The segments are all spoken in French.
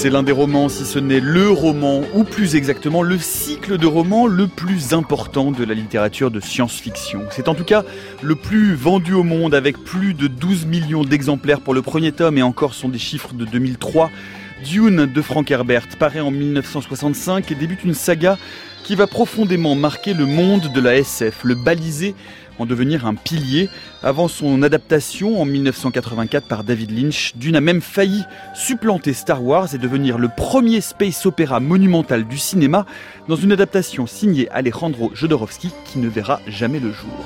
C'est l'un des romans, si ce n'est le roman, ou plus exactement le cycle de romans le plus important de la littérature de science-fiction. C'est en tout cas le plus vendu au monde, avec plus de 12 millions d'exemplaires pour le premier tome, et encore sont des chiffres de 2003. Dune de Frank Herbert paraît en 1965 et débute une saga qui va profondément marquer le monde de la SF, le baliser en devenir un pilier. Avant son adaptation en 1984 par David Lynch, Dune a même failli supplanter Star Wars et devenir le premier space opéra monumental du cinéma dans une adaptation signée Alejandro Jodorowsky qui ne verra jamais le jour.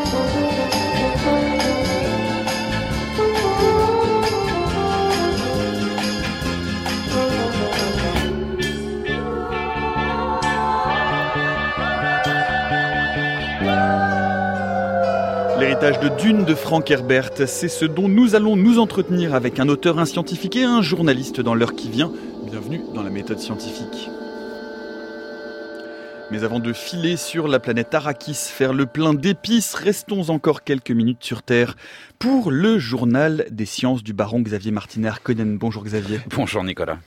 L'héritage de Dune de Frank Herbert, c'est ce dont nous allons nous entretenir avec un auteur, un scientifique et un journaliste dans l'heure qui vient. Bienvenue dans la méthode scientifique. Mais avant de filer sur la planète Arrakis, faire le plein d'épices, restons encore quelques minutes sur Terre pour le journal des sciences du baron Xavier Martinet-Harkonnen. Bonjour Xavier. Bonjour Nicolas.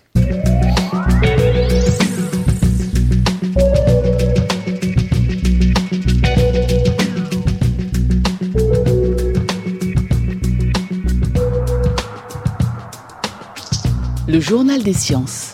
Le journal des sciences.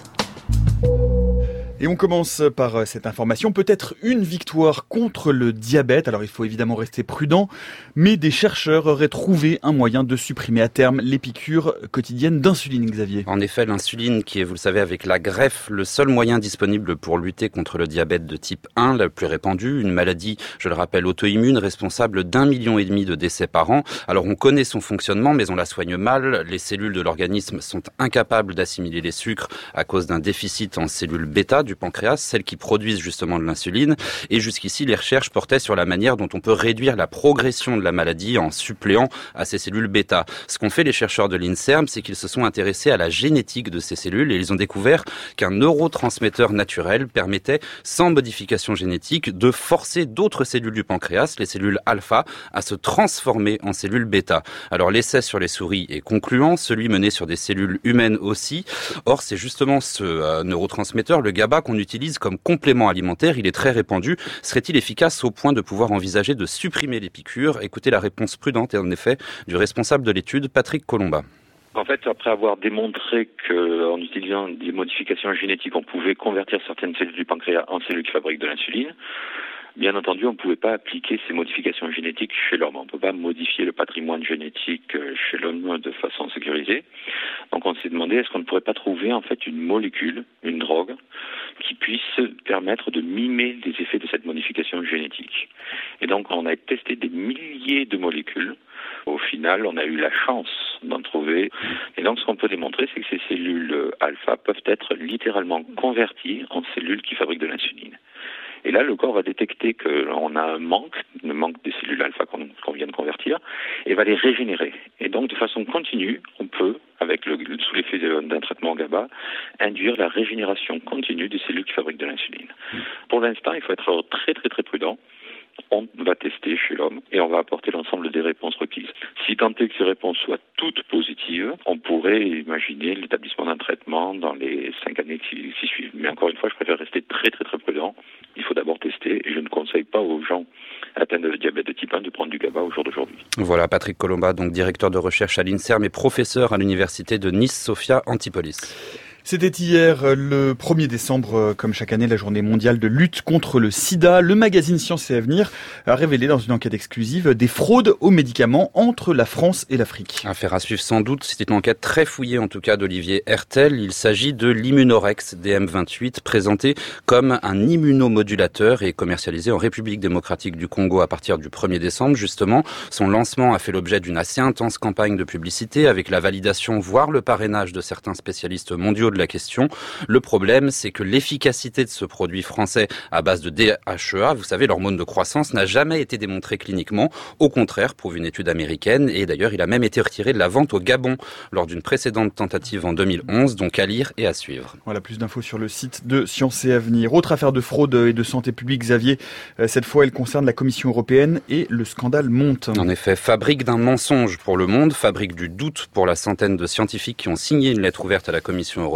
Et on commence par cette information, peut-être une victoire contre le diabète. Alors il faut évidemment rester prudent, mais des chercheurs auraient trouvé un moyen de supprimer à terme les piqûres quotidiennes d'insuline, Xavier. En effet, l'insuline qui est, vous le savez, avec la greffe, le seul moyen disponible pour lutter contre le diabète de type 1, le plus répandu, une maladie, je le rappelle, auto-immune, responsable d'1,5 million de décès par an. Alors on connaît son fonctionnement, mais on la soigne mal. Les cellules de l'organisme sont incapables d'assimiler les sucres à cause d'un déficit en cellules bêta du pancréas, celles qui produisent justement de l'insuline. Et jusqu'ici, les recherches portaient sur la manière dont on peut réduire la progression de la maladie en suppléant à ces cellules bêta. Ce qu'ont fait les chercheurs de l'INSERM, c'est qu'ils se sont intéressés à la génétique de ces cellules et ils ont découvert qu'un neurotransmetteur naturel permettait, sans modification génétique, de forcer d'autres cellules du pancréas, les cellules alpha, à se transformer en cellules bêta. Alors l'essai sur les souris est concluant, celui mené sur des cellules humaines aussi. Or, c'est justement ce neurotransmetteur, le GABA, qu'on utilise comme complément alimentaire. Il est très répandu. Serait-il efficace au point de pouvoir envisager de supprimer les piqûres ? Écoutez la réponse prudente et en effet du responsable de l'étude, Patrick Colomba. En fait, après avoir démontré qu'en utilisant des modifications génétiques, on pouvait convertir certaines cellules du pancréas en cellules qui fabriquent de l'insuline, bien entendu, on ne pouvait pas appliquer ces modifications génétiques chez l'homme. On ne peut pas modifier le patrimoine génétique chez l'homme de façon sécurisée. Donc on s'est demandé, est-ce qu'on ne pourrait pas trouver en fait une molécule, une drogue, qui puisse permettre de mimer les effets de cette modification génétique. Et donc on a testé des milliers de molécules. Au final, on a eu la chance d'en trouver. Et donc ce qu'on peut démontrer, c'est que ces cellules alpha peuvent être littéralement converties en cellules qui fabriquent de l'insuline. Et là, le corps va détecter qu'on a un manque des cellules alpha qu'on vient de convertir, et va les régénérer. Et donc, de façon continue, on peut, sous l'effet d'un traitement GABA, induire la régénération continue des cellules qui fabriquent de l'insuline. Pour l'instant, il faut être très très très prudent. On va tester chez l'homme et on va apporter l'ensemble des réponses requises. Si tant est que ces réponses soient toutes positives, on pourrait imaginer l'établissement d'un traitement dans les 5 années qui suivent. Mais encore une fois, je préfère rester très très très prudent. Il faut d'abord tester et je ne conseille pas aux gens atteints de diabète de type 1 de prendre du GABA au jour d'aujourd'hui. Voilà, Patrick Colomba, donc directeur de recherche à l'INSERM et professeur à l'université de Nice Sophia Antipolis. C'était hier le 1er décembre, comme chaque année, la journée mondiale de lutte contre le sida. Le magazine Science et Avenir a révélé dans une enquête exclusive des fraudes aux médicaments entre la France et l'Afrique. Affaire à suivre sans doute, c'était une enquête très fouillée en tout cas d'Olivier Hertel. Il s'agit de l'Immunorex DM28, présenté comme un immunomodulateur et commercialisé en République démocratique du Congo à partir du 1er décembre. Justement, son lancement a fait l'objet d'une assez intense campagne de publicité avec la validation, voire le parrainage de certains spécialistes mondiaux de la question. Le problème, c'est que l'efficacité de ce produit français à base de DHEA, vous savez, l'hormone de croissance, n'a jamais été démontrée cliniquement. Au contraire, prouve une étude américaine. Et d'ailleurs, il a même été retiré de la vente au Gabon lors d'une précédente tentative en 2011. Donc à lire et à suivre. Voilà, plus d'infos sur le site de Science et Avenir. Autre affaire de fraude et de santé publique, Xavier. Cette fois, elle concerne la Commission européenne et le scandale monte. En effet, fabrique d'un mensonge pour le monde, fabrique du doute pour la centaine de scientifiques qui ont signé une lettre ouverte à la Commission européenne.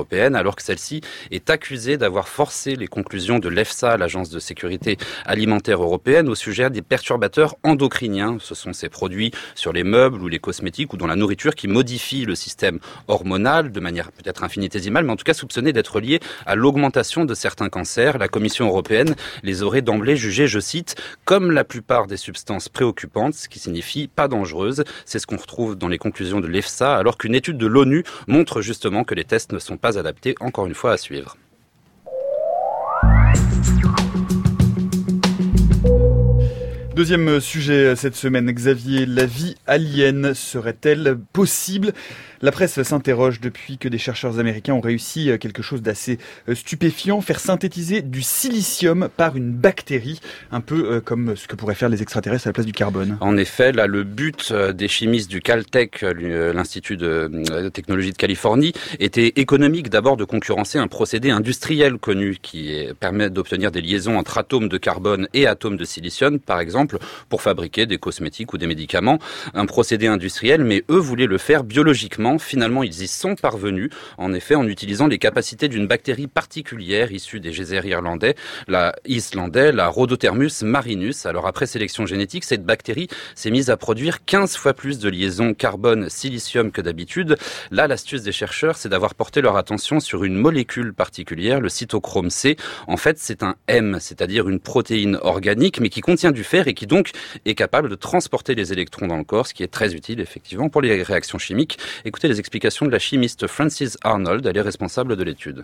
européenne, alors que celle-ci est accusée d'avoir forcé les conclusions de l'EFSA, l'Agence de sécurité alimentaire européenne, au sujet des perturbateurs endocriniens. Ce sont ces produits sur les meubles ou les cosmétiques ou dans la nourriture qui modifient le système hormonal de manière peut-être infinitésimale, mais en tout cas soupçonnés d'être liés à l'augmentation de certains cancers. La Commission européenne les aurait d'emblée jugés, je cite, comme la plupart des substances préoccupantes, ce qui signifie pas dangereuses. C'est ce qu'on retrouve dans les conclusions de l'EFSA, alors qu'une étude de l'ONU montre justement que les tests ne sont pas adaptés, encore une fois, à suivre. Deuxième sujet cette semaine, Xavier, la vie alien serait-elle possible ? La presse s'interroge depuis que des chercheurs américains ont réussi quelque chose d'assez stupéfiant, faire synthétiser du silicium par une bactérie, un peu comme ce que pourraient faire les extraterrestres à la place du carbone. En effet, là, le but des chimistes du Caltech, l'Institut de technologie de Californie, était économique, d'abord de concurrencer un procédé industriel connu qui permet d'obtenir des liaisons entre atomes de carbone et atomes de silicium, par exemple, pour fabriquer des cosmétiques ou des médicaments. Un procédé industriel, mais eux voulaient le faire biologiquement. Finalement, ils y sont parvenus, en effet, en utilisant les capacités d'une bactérie particulière issue des geysers islandais, la Rhodothermus marinus. Alors après sélection génétique, cette bactérie s'est mise à produire 15 fois plus de liaisons carbone-silicium que d'habitude. Là, l'astuce des chercheurs, c'est d'avoir porté leur attention sur une molécule particulière, le cytochrome C. En fait, c'est un M, c'est-à-dire une protéine organique, mais qui contient du fer et qui donc est capable de transporter les électrons dans le corps, ce qui est très utile, effectivement, pour les réactions chimiques. Écoutez les explications de la chimiste Frances Arnold, elle est responsable de l'étude.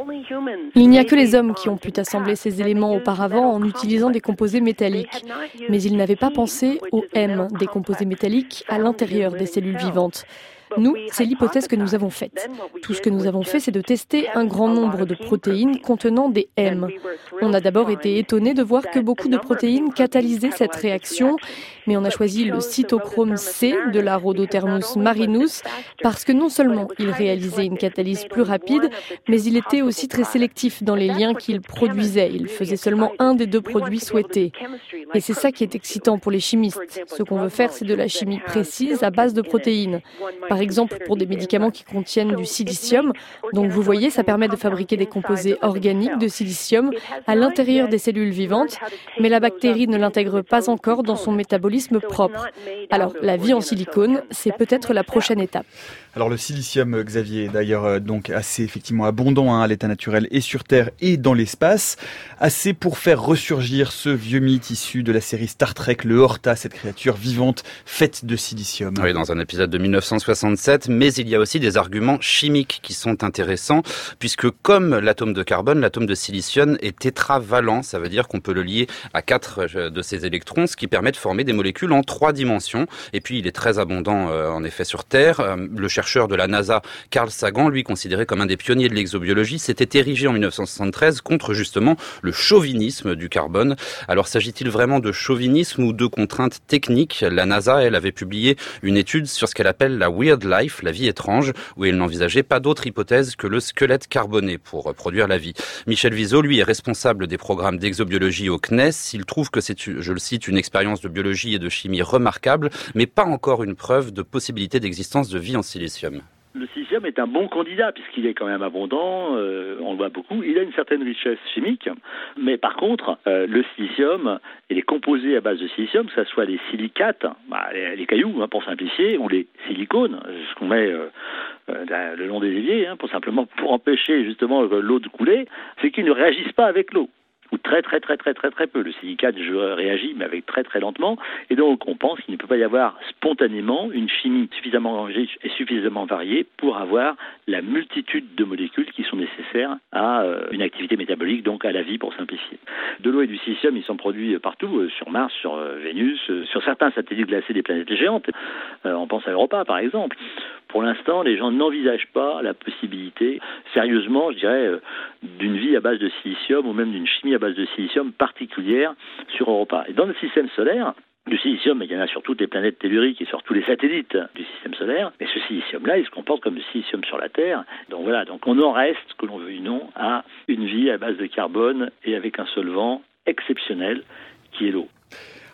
Il n'y a que les hommes qui ont pu assembler ces éléments auparavant en utilisant des composés métalliques. Mais ils n'avaient pas pensé au M des composés métalliques à l'intérieur des cellules vivantes. Nous, c'est l'hypothèse que nous avons faite. Tout ce que nous avons fait, c'est de tester un grand nombre de protéines contenant des M. On a d'abord été étonnés de voir que beaucoup de protéines catalysaient cette réaction, mais on a choisi le cytochrome C de la Rhodothermus marinus parce que non seulement il réalisait une catalyse plus rapide, mais il était aussi très sélectif dans les liens qu'il produisait. Il faisait seulement un des deux produits souhaités. Et c'est ça qui est excitant pour les chimistes. Ce qu'on veut faire, c'est de la chimie précise à base de protéines. Par exemple, pour des médicaments qui contiennent du silicium. Donc vous voyez, ça permet de fabriquer des composés organiques de silicium à l'intérieur des cellules vivantes, mais la bactérie ne l'intègre pas encore dans son métabolisme propre. Alors, la vie en silicone, c'est peut-être la prochaine étape. Alors le silicium, Xavier, est d'ailleurs donc assez effectivement abondant à l'état naturel et sur Terre et dans l'espace. Assez pour faire ressurgir ce vieux mythe issu de la série Star Trek, le Horta, cette créature vivante faite de silicium. Oui, dans un épisode de 1967, mais il y a aussi des arguments chimiques qui sont intéressants, puisque comme l'atome de carbone, l'atome de silicium est tétravalent, ça veut dire qu'on peut le lier à 4 de ses électrons, ce qui permet de former des molécules en 3 dimensions. Et puis il est très abondant en effet sur Terre. Le chercheur de la NASA, Carl Sagan, lui considéré comme un des pionniers de l'exobiologie, s'était érigé en 1973 contre justement le chauvinisme du carbone. Alors s'agit-il vraiment de chauvinisme ou de contraintes techniques ? La NASA, elle, avait publié une étude sur ce qu'elle appelle la Weird Life, la vie étrange, où elle n'envisageait pas d'autre hypothèse que le squelette carboné pour produire la vie. Michel Viseau, lui, est responsable des programmes d'exobiologie au CNES. Il trouve que c'est, je le cite, une expérience de biologie et de chimie remarquable, mais pas encore une preuve de possibilité d'existence de vie en silicium. Le silicium est un bon candidat puisqu'il est quand même abondant, on le voit beaucoup, il a une certaine richesse chimique, mais par contre, le silicium et les composés à base de silicium, que ce soit les silicates, les cailloux pour simplifier, ou les silicones, ce qu'on met le long des éviers, pour empêcher justement l'eau de couler, c'est qu'ils ne réagissent pas avec l'eau. Ou très peu. Le silicate réagit, mais avec très lentement. Et donc, on pense qu'il ne peut pas y avoir spontanément une chimie suffisamment riche et suffisamment variée pour avoir la multitude de molécules qui sont nécessaires à une activité métabolique, donc à la vie pour simplifier. De l'eau et du silicium, ils sont produits partout, sur Mars, sur Vénus, sur certains satellites glacés des planètes géantes. On pense à Europa, par exemple. Pour l'instant, les gens n'envisagent pas la possibilité, sérieusement, je dirais, d'une vie à base de silicium ou même d'une chimie à base de silicium particulière sur Europa. Et dans le système solaire, du silicium, il y en a sur toutes les planètes telluriques et sur tous les satellites du système solaire. Mais ce silicium-là, il se comporte comme le silicium sur la Terre. Donc voilà, donc on en reste, que l'on veuille ou non, à une vie à base de carbone et avec un solvant exceptionnel qui est l'eau.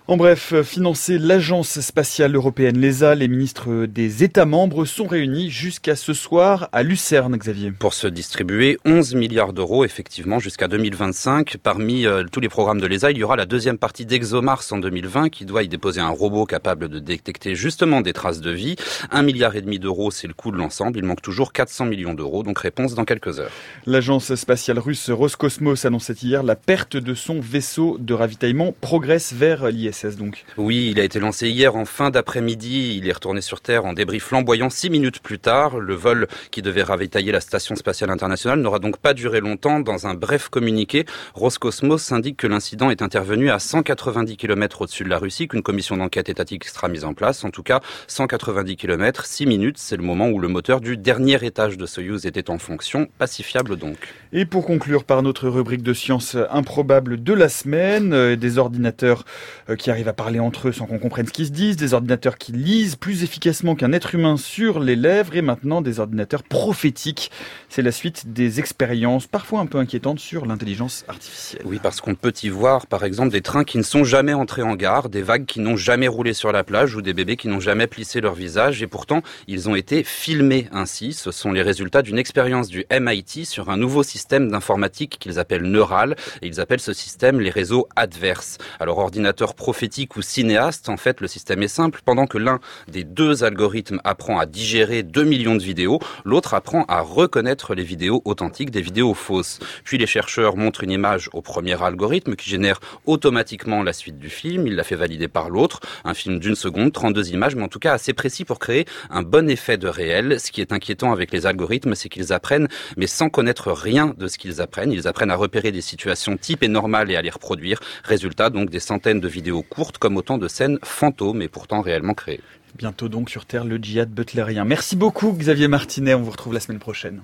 En bref, financer l'Agence spatiale européenne, l'ESA, les ministres des États membres sont réunis jusqu'à ce soir à Lucerne, Xavier. Pour se distribuer 11 milliards d'euros, effectivement, jusqu'à 2025. Parmi tous les programmes de l'ESA, il y aura la deuxième partie d'ExoMars en 2020 qui doit y déposer un robot capable de détecter justement des traces de vie. 1,5 milliard d'euros, c'est le coût de l'ensemble. Il manque toujours 400 millions d'euros, donc réponse dans quelques heures. L'agence spatiale russe Roscosmos annonçait hier la perte de son vaisseau de ravitaillement progresse vers l'ISS. Donc. Oui, il a été lancé hier en fin d'après-midi. Il est retourné sur Terre en débris flamboyant 6 minutes plus tard. Le vol qui devait ravitailler la Station spatiale internationale n'aura donc pas duré longtemps. Dans un bref communiqué, Roscosmos indique que l'incident est intervenu à 190 km au-dessus de la Russie, qu'une commission d'enquête étatique sera mise en place. En tout cas, 190 km, 6 minutes, c'est le moment où le moteur du dernier étage de Soyouz était en fonction, pacifiable donc. Et pour conclure par notre rubrique de sciences improbables de la semaine, des ordinateurs qui arrivent à parler entre eux sans qu'on comprenne ce qu'ils se disent, des ordinateurs qui lisent plus efficacement qu'un être humain sur les lèvres et maintenant des ordinateurs prophétiques. C'est la suite des expériences parfois un peu inquiétantes sur l'intelligence artificielle. Oui, parce qu'on peut y voir par exemple des trains qui ne sont jamais entrés en gare, des vagues qui n'ont jamais roulé sur la plage ou des bébés qui n'ont jamais plissé leur visage et pourtant ils ont été filmés ainsi. Ce sont les résultats d'une expérience du MIT sur un nouveau système d'informatique qu'ils appellent Neural et ils appellent ce système les réseaux adverses. Alors ordinateur prophétique ou cinéaste, en fait, le système est simple. Pendant que l'un des deux algorithmes apprend à digérer 2 millions de vidéos, l'autre apprend à reconnaître les vidéos authentiques des vidéos fausses. Puis les chercheurs montrent une image au premier algorithme qui génère automatiquement la suite du film. Il la fait valider par l'autre. Un film d'1 seconde, 32 images, mais en tout cas assez précis pour créer un bon effet de réel. Ce qui est inquiétant avec les algorithmes, c'est qu'ils apprennent, mais sans connaître rien de ce qu'ils apprennent. Ils apprennent à repérer des situations types et normales et à les reproduire. Résultat, donc, des centaines de vidéos courtes comme autant de scènes fantômes et pourtant réellement créées. Bientôt donc sur Terre le djihad butlérien. Merci beaucoup Xavier Martinet, on vous retrouve la semaine prochaine.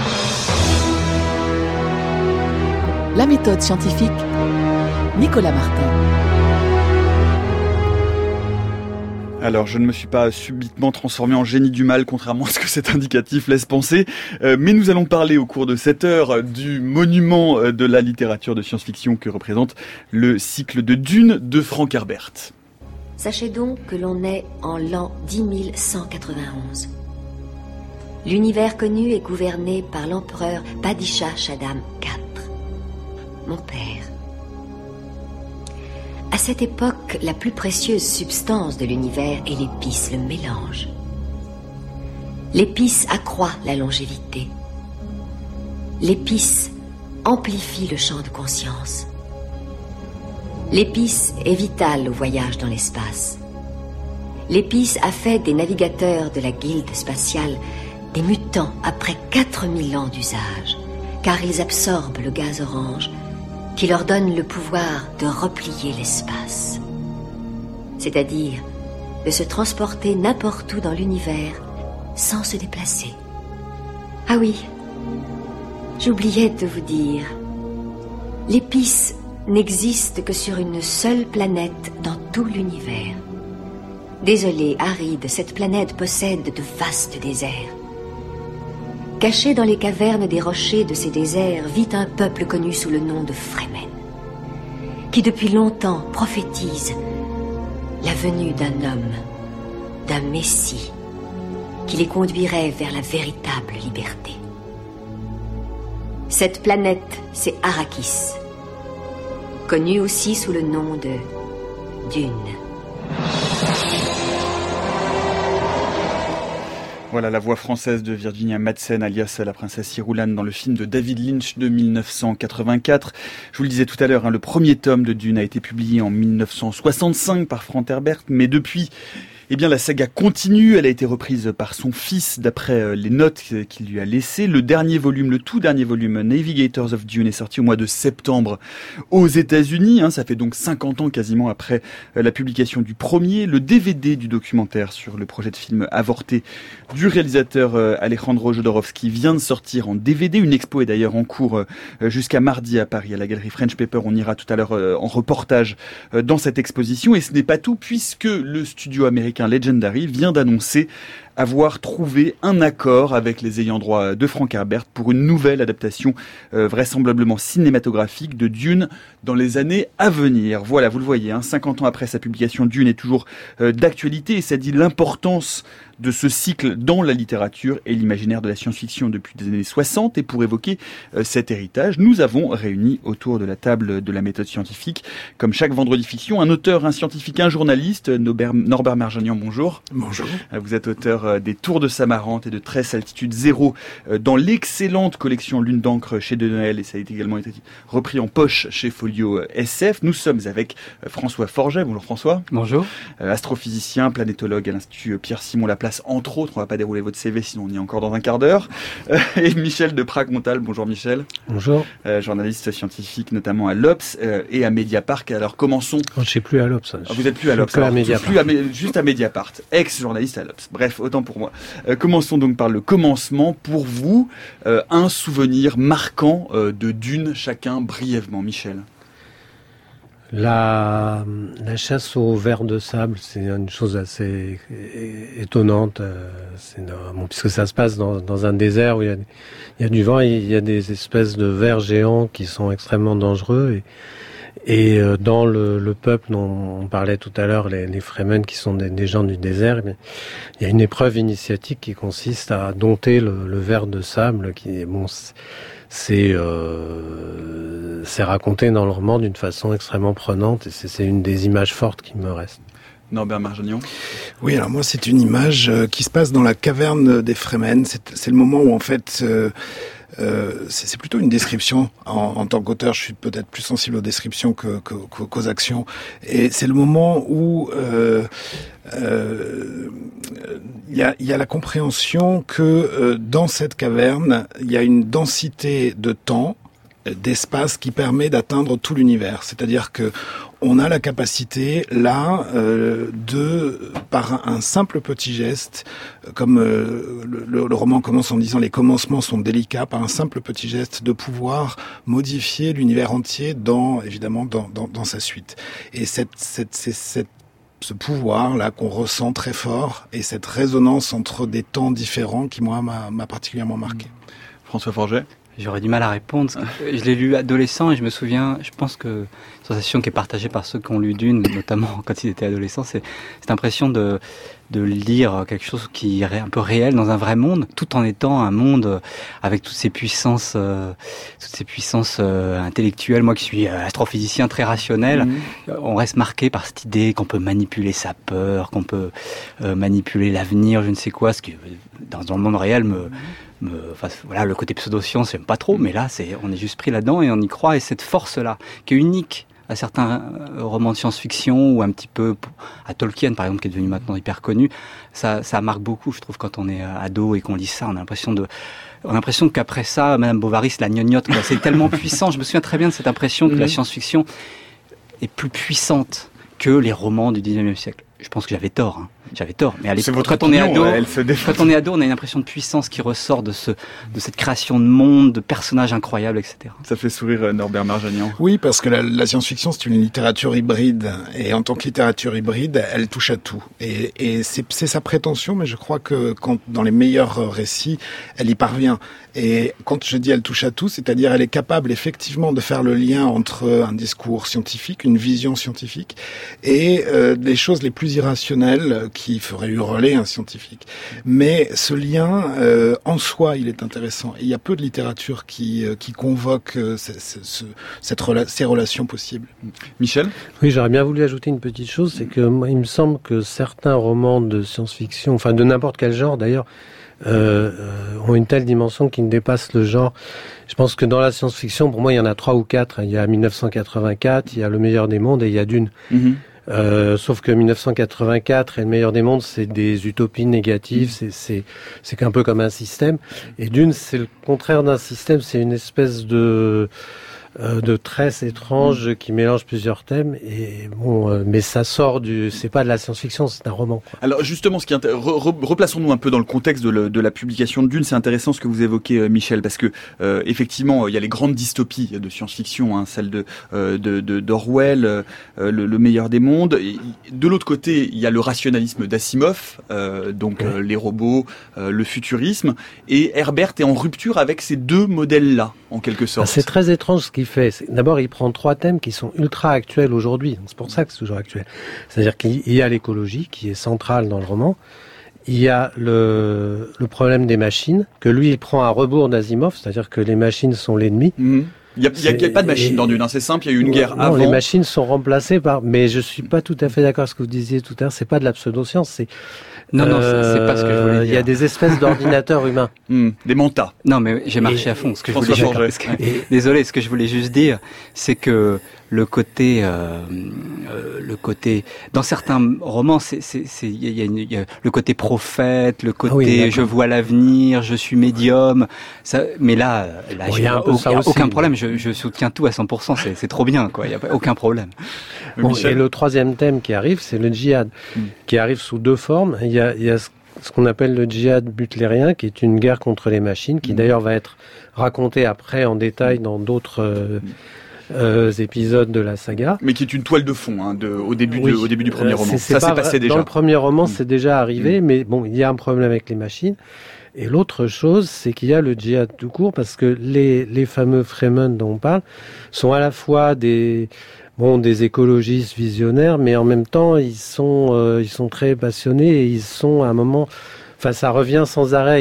La méthode scientifique, Nicolas Martin. Alors, je ne me suis pas subitement transformé en génie du mal, contrairement à ce que cet indicatif laisse penser. Mais nous allons parler au cours de cette heure du monument de la littérature de science-fiction que représente le cycle de Dune de Frank Herbert. Sachez donc que l'on est en l'an 10191. L'univers connu est gouverné par l'empereur Padishah Shaddam IV, mon père. À cette époque, la plus précieuse substance de l'univers est l'épice, le mélange. L'épice accroît la longévité. L'épice amplifie le champ de conscience. L'épice est vitale au voyage dans l'espace. L'épice a fait des navigateurs de la guilde spatiale des mutants après 4000 ans d'usage, car ils absorbent le gaz orange qui leur donne le pouvoir de replier l'espace, c'est-à-dire de se transporter n'importe où dans l'univers sans se déplacer. Ah oui, j'oubliais de vous dire, l'épice n'existe que sur une seule planète dans tout l'univers. Désolé, aride, cette planète possède de vastes déserts. Caché dans les cavernes des rochers de ces déserts vit un peuple connu sous le nom de Fremen, qui depuis longtemps prophétise la venue d'un homme, d'un Messie, qui les conduirait vers la véritable liberté. Cette planète, c'est Arrakis, connue aussi sous le nom de Dune. Voilà la voix française de Virginia Madsen, alias la princesse Irulan, dans le film de David Lynch de 1984. Je vous le disais tout à l'heure, le premier tome de Dune a été publié en 1965 par Frank Herbert, mais depuis, la saga continue. Elle a été reprise par son fils d'après les notes qu'il lui a laissées. Le tout dernier volume, Navigators of Dune, est sorti au mois de septembre aux États-Unis. Ça fait donc 50 ans quasiment après la publication du premier. Le DVD du documentaire sur le projet de film avorté du réalisateur Alejandro Jodorowsky vient de sortir en DVD. Une expo est d'ailleurs en cours jusqu'à mardi à Paris à la galerie French Paper. On ira tout à l'heure en reportage dans cette exposition. Et ce n'est pas tout, puisque le studio américain Legendary vient d'annoncer avoir trouvé un accord avec les ayants droit de Frank Herbert pour une nouvelle adaptation vraisemblablement cinématographique de Dune dans les années à venir. Voilà, vous le voyez, 50 ans après sa publication, Dune est toujours d'actualité et ça dit l'importance de ce cycle dans la littérature et l'imaginaire de la science-fiction depuis les années 60. Et pour évoquer cet héritage, nous avons réuni autour de la table de la méthode scientifique, comme chaque vendredi fiction, un auteur, un scientifique, un journaliste. Norbert Merjanian, bonjour. Bonjour. Vous êtes auteur des Tours de Samarante et de 13 altitudes zéro dans l'excellente collection Lune d'encre chez De Noël, et ça a également été repris en poche chez Folio SF. Nous sommes avec François Forget. Bonjour François. Bonjour. Astrophysicien, planétologue à l'Institut Pierre-Simon Laplace, entre autres. On va pas dérouler votre CV, sinon on y est encore dans un quart d'heure. Et Michel de Prague-Montal. Bonjour Michel. Bonjour. Journaliste scientifique, notamment à l'Obs et à Mediapart. Alors commençons. Je ne suis plus à l'Obs. Vous n'êtes plus à l'Obs. Juste à Mediapart. Ex-journaliste à l'Obs. Bref, autant pour moi. Commençons donc par le commencement. Pour vous, un souvenir marquant de Dune, chacun brièvement. Michel. La chasse au ver de sable, c'est une chose assez étonnante, puisque ça se passe dans un désert où il y a du vent, et il y a des espèces de vers géants qui sont extrêmement dangereux, et dans le peuple dont on parlait tout à l'heure, les Fremen, qui sont des gens du désert, il y a une épreuve initiatique qui consiste à dompter le ver de sable, c'est raconté dans le roman d'une façon extrêmement prenante, et c'est une des images fortes qui me reste. Norbert Merjanian. Oui, alors moi c'est une image qui se passe dans la caverne des Fremen. C'est le moment où en fait c'est plutôt une description. En tant qu'auteur, je suis peut-être plus sensible aux descriptions qu'aux actions. Et c'est le moment où il y a la compréhension que dans cette caverne, il y a une densité de temps, d'espace qui permet d'atteindre tout l'univers. C'est-à-dire que on a la capacité là par un simple petit geste, comme le roman commence en disant les commencements sont délicats, par un simple petit geste de pouvoir modifier l'univers entier dans sa suite. Et ce pouvoir là qu'on ressent très fort, et cette résonance entre des temps différents qui moi m'a particulièrement marqué. François Forget. J'aurais du mal à répondre. Je l'ai lu adolescent et je me souviens, je pense que une sensation qui est partagée par ceux qui ont lu Dune, notamment quand ils étaient adolescents, c'est cette impression de lire quelque chose qui est un peu réel dans un vrai monde, tout en étant un monde avec toutes ces puissances intellectuelles. Moi qui suis astrophysicien très rationnel, on reste marqué par cette idée qu'on peut manipuler sa peur, qu'on peut manipuler l'avenir, je ne sais quoi, ce qui dans le monde réel le côté pseudo-science, j'aime pas trop, mais là, on est juste pris là-dedans et on y croit. Et cette force-là, qui est unique à certains romans de science-fiction ou un petit peu à Tolkien, par exemple, qui est devenu maintenant hyper connu, ça marque beaucoup, je trouve, quand on est ado et qu'on lit ça. On a l'impression qu'après ça, Madame Bovary, c'est la gnognotte, quoi. C'est tellement puissant. Je me souviens très bien de cette impression que la science-fiction est plus puissante que les romans du 19e siècle. Je pense que j'avais tort. Mais à l'époque, quand on est ado, on a une impression de puissance qui ressort de cette création de monde, de personnages incroyables, etc. Ça fait sourire Norbert Merjanian. Oui, parce que la science-fiction, c'est une littérature hybride. Et en tant que littérature hybride, elle touche à tout. Et c'est sa prétention, mais je crois que dans les meilleurs récits, elle y parvient. Et quand je dis elle touche à tout, c'est-à-dire elle est capable effectivement de faire le lien entre un discours scientifique, une vision scientifique, et les choses les plus irrationnelles qui ferait hurler un scientifique. Mais ce lien, en soi, il est intéressant. Et il y a peu de littérature qui convoque ces relations possibles. Michel ? Oui, j'aurais bien voulu ajouter une petite chose, c'est que moi, il me semble que certains romans de science-fiction, enfin de n'importe quel genre d'ailleurs, ont une telle dimension qui ne dépasse le genre. Je pense que dans la science-fiction, pour moi, il y en a 3 ou 4. Il y a 1984, il y a Le meilleur des mondes et il y a Dune. Sauf que 1984 et Le meilleur des mondes, c'est des utopies négatives, c'est un peu comme un système. Et Dune, c'est le contraire d'un système, c'est une espèce de de tresses étranges qui mélangent plusieurs thèmes. Et bon, mais ça sort c'est pas de la science-fiction, c'est un roman, quoi. Alors justement, replaçons-nous un peu dans le contexte de la publication de Dune. C'est intéressant ce que vous évoquez, Michel, parce que effectivement, il y a les grandes dystopies de science-fiction, celle d'Orwell, le meilleur des mondes. Et de l'autre côté, il y a le rationalisme d'Asimov, les robots, le futurisme. Et Herbert est en rupture avec ces deux modèles-là, en quelque sorte. C'est très étrange ce qu'il fait. D'abord, il prend 3 thèmes qui sont ultra actuels aujourd'hui. C'est pour ça que c'est toujours actuel. C'est-à-dire qu'il y a l'écologie, qui est centrale dans le roman. Il y a le problème des machines, que lui, il prend à rebours d'Asimov, c'est-à-dire que les machines sont l'ennemi. Il n'y a pas de machines dans Dune, c'est simple, il y a eu une guerre avant. Les machines sont remplacées par... Mais je suis pas tout à fait d'accord avec ce que vous disiez tout à l'heure, c'est pas de la pseudo-science, c'est... Non, c'est pas ce que je voulais dire. Il y a des espèces d'ordinateurs humains. Des mantas. Non, mais j'ai marché à fond. Ce que je voulais désolé, ce que je voulais juste dire, c'est que le côté, dans certains romans, il y a le côté prophète, le côté je vois l'avenir, je suis médium. Ça, mais là, il y a aucun problème. Je soutiens tout à 100%. C'est trop bien, quoi. Il y a aucun problème. Bon, et le troisième thème qui arrive, c'est le djihad, qui arrive sous 2 formes. Il y a ce qu'on appelle le djihad butlérien, qui est une guerre contre les machines, qui d'ailleurs va être racontée après en détail dans d'autres épisodes de la saga. Mais qui est une toile de fond au début du premier roman. Ça s'est passé déjà. Dans le premier roman, c'est déjà arrivé, mais bon, il y a un problème avec les machines. Et l'autre chose, c'est qu'il y a le djihad tout court, parce que les fameux Fremen dont on parle sont à la fois des écologistes visionnaires, mais en même temps, ils sont très passionnés et ils sont à un moment... Enfin, ça revient sans arrêt.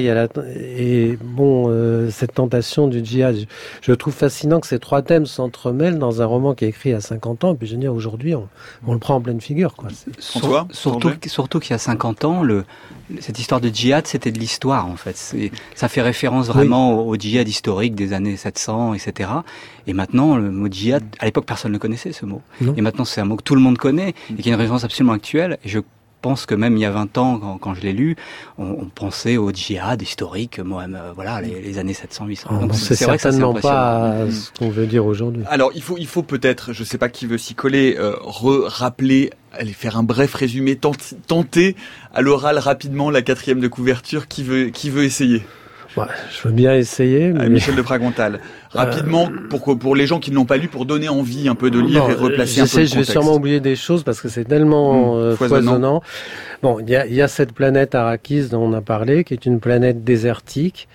Cette tentation du djihad, je trouve fascinant que ces 3 thèmes s'entremêlent dans un roman qui est écrit il y a 50 ans. Et puis, je veux dire, aujourd'hui, on le prend en pleine figure, quoi. Surtout qu'il y a 50 ans, cette histoire de djihad, c'était de l'histoire, en fait. Ça fait référence vraiment au djihad historique des années 700, etc. Et maintenant, le mot djihad, à l'époque, personne ne connaissait ce mot. Non. Et maintenant, c'est un mot que tout le monde connaît et qui a une résonance absolument actuelle. Et je pense que même il y a 20 ans, quand je l'ai lu, on pensait au djihad historique, les années 700-800. Donc c'est vrai certainement que pas ce qu'on veut dire aujourd'hui. Alors il faut peut-être, je sais pas qui veut s'y coller, rappeler, faire un bref résumé, tenter à l'oral rapidement la 4e de couverture. Qui veut essayer? Je veux bien essayer. Mais... Michel de Pragontal. Rapidement, pour les gens qui ne l'ont pas lu, pour donner envie un peu de lire et replacer un peu le contexte. Je vais sûrement oublier des choses parce que c'est tellement foisonnant. Bon, il y a cette planète Arrakis dont on a parlé, qui est une planète désertique,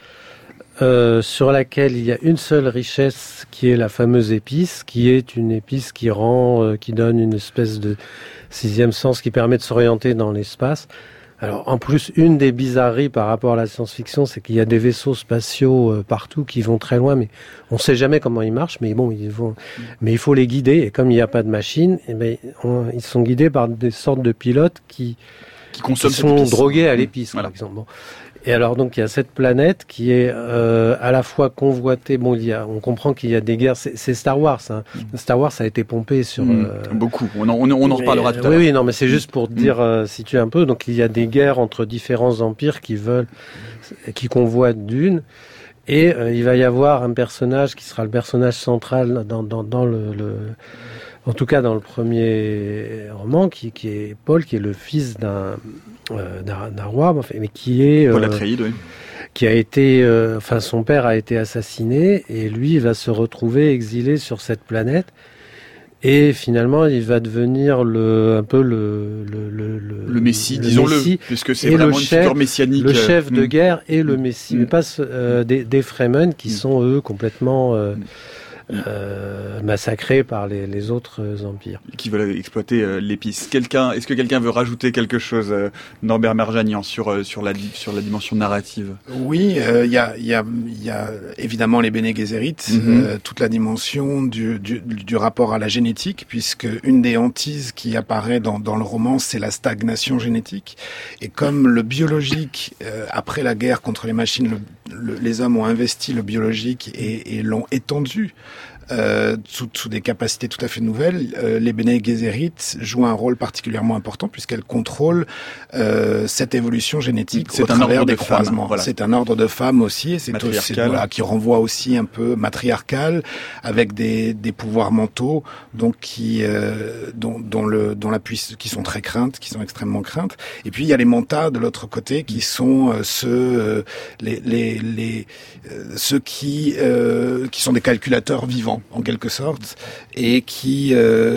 sur laquelle il y a une seule richesse, qui est la fameuse épice, qui est une épice qui donne une espèce de 6e sens qui permet de s'orienter dans l'espace. Alors, en plus, une des bizarreries par rapport à la science-fiction, c'est qu'il y a des vaisseaux spatiaux partout qui vont très loin, mais on ne sait jamais comment ils marchent, mais bon, mais il faut les guider, et comme il n'y a pas de machine, ils sont guidés par des sortes de pilotes qui sont drogués à l'épice, par exemple. Bon. Et alors, donc, il y a cette planète qui est à la fois convoitée. Bon, on comprend qu'il y a des guerres. C'est Star Wars. Star Wars a été pompé sur... beaucoup. On en reparlera tout à l'heure. Oui, non, mais c'est juste pour dire, situer un peu. Donc, il y a des guerres entre différents empires qui convoitent Dune. Et il va y avoir un personnage qui sera le personnage central dans en tout cas dans le premier roman, qui est Paul, qui est le fils d'un roi, mais qui est... Paul Atreides, oui. Qui a été... son père a été assassiné, et lui, il va se retrouver exilé sur cette planète. Et finalement, il va devenir le Messie, disons-le, puisque c'est vraiment une figure messianique. Le chef de guerre et le Messie, mais pas des Fremen qui sont, eux, complètement... massacrés par les autres empires. Qui veulent exploiter l'épice. Est-ce que quelqu'un veut rajouter quelque chose, Norbert Merjanian, sur la dimension narrative? Oui, il y a évidemment les Bene Gesserit, toute la dimension du rapport à la génétique, puisque une des hantises qui apparaît dans le roman, c'est la stagnation génétique. Et comme le biologique, après la guerre contre les machines, les hommes ont investi le biologique et l'ont étendu sous des capacités tout à fait nouvelles. Les Bene Gesserit jouent un rôle particulièrement important puisqu'elles contrôlent cette évolution génétique au travers des croisements. Voilà. C'est un ordre de femmes aussi, et c'est qui renvoie aussi un peu matriarcal, avec des pouvoirs mentaux, donc qui sont très craintes, qui sont extrêmement craintes. Et puis il y a les mentats de l'autre côté, qui sont ceux qui sont des calculateurs vivants en quelque sorte, et qui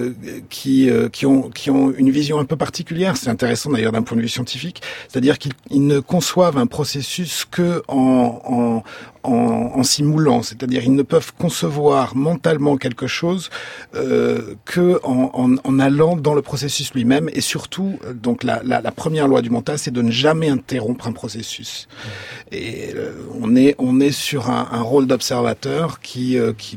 ont une vision un peu particulière. C'est intéressant d'ailleurs d'un point de vue scientifique, c'est-à-dire qu'ils ne conçoivent un processus que en simulant, c'est-à-dire ils ne peuvent concevoir mentalement quelque chose que en allant dans le processus lui-même, et surtout donc la première loi du mental, c'est de ne jamais interrompre un processus. Et on est sur un rôle d'observateur qui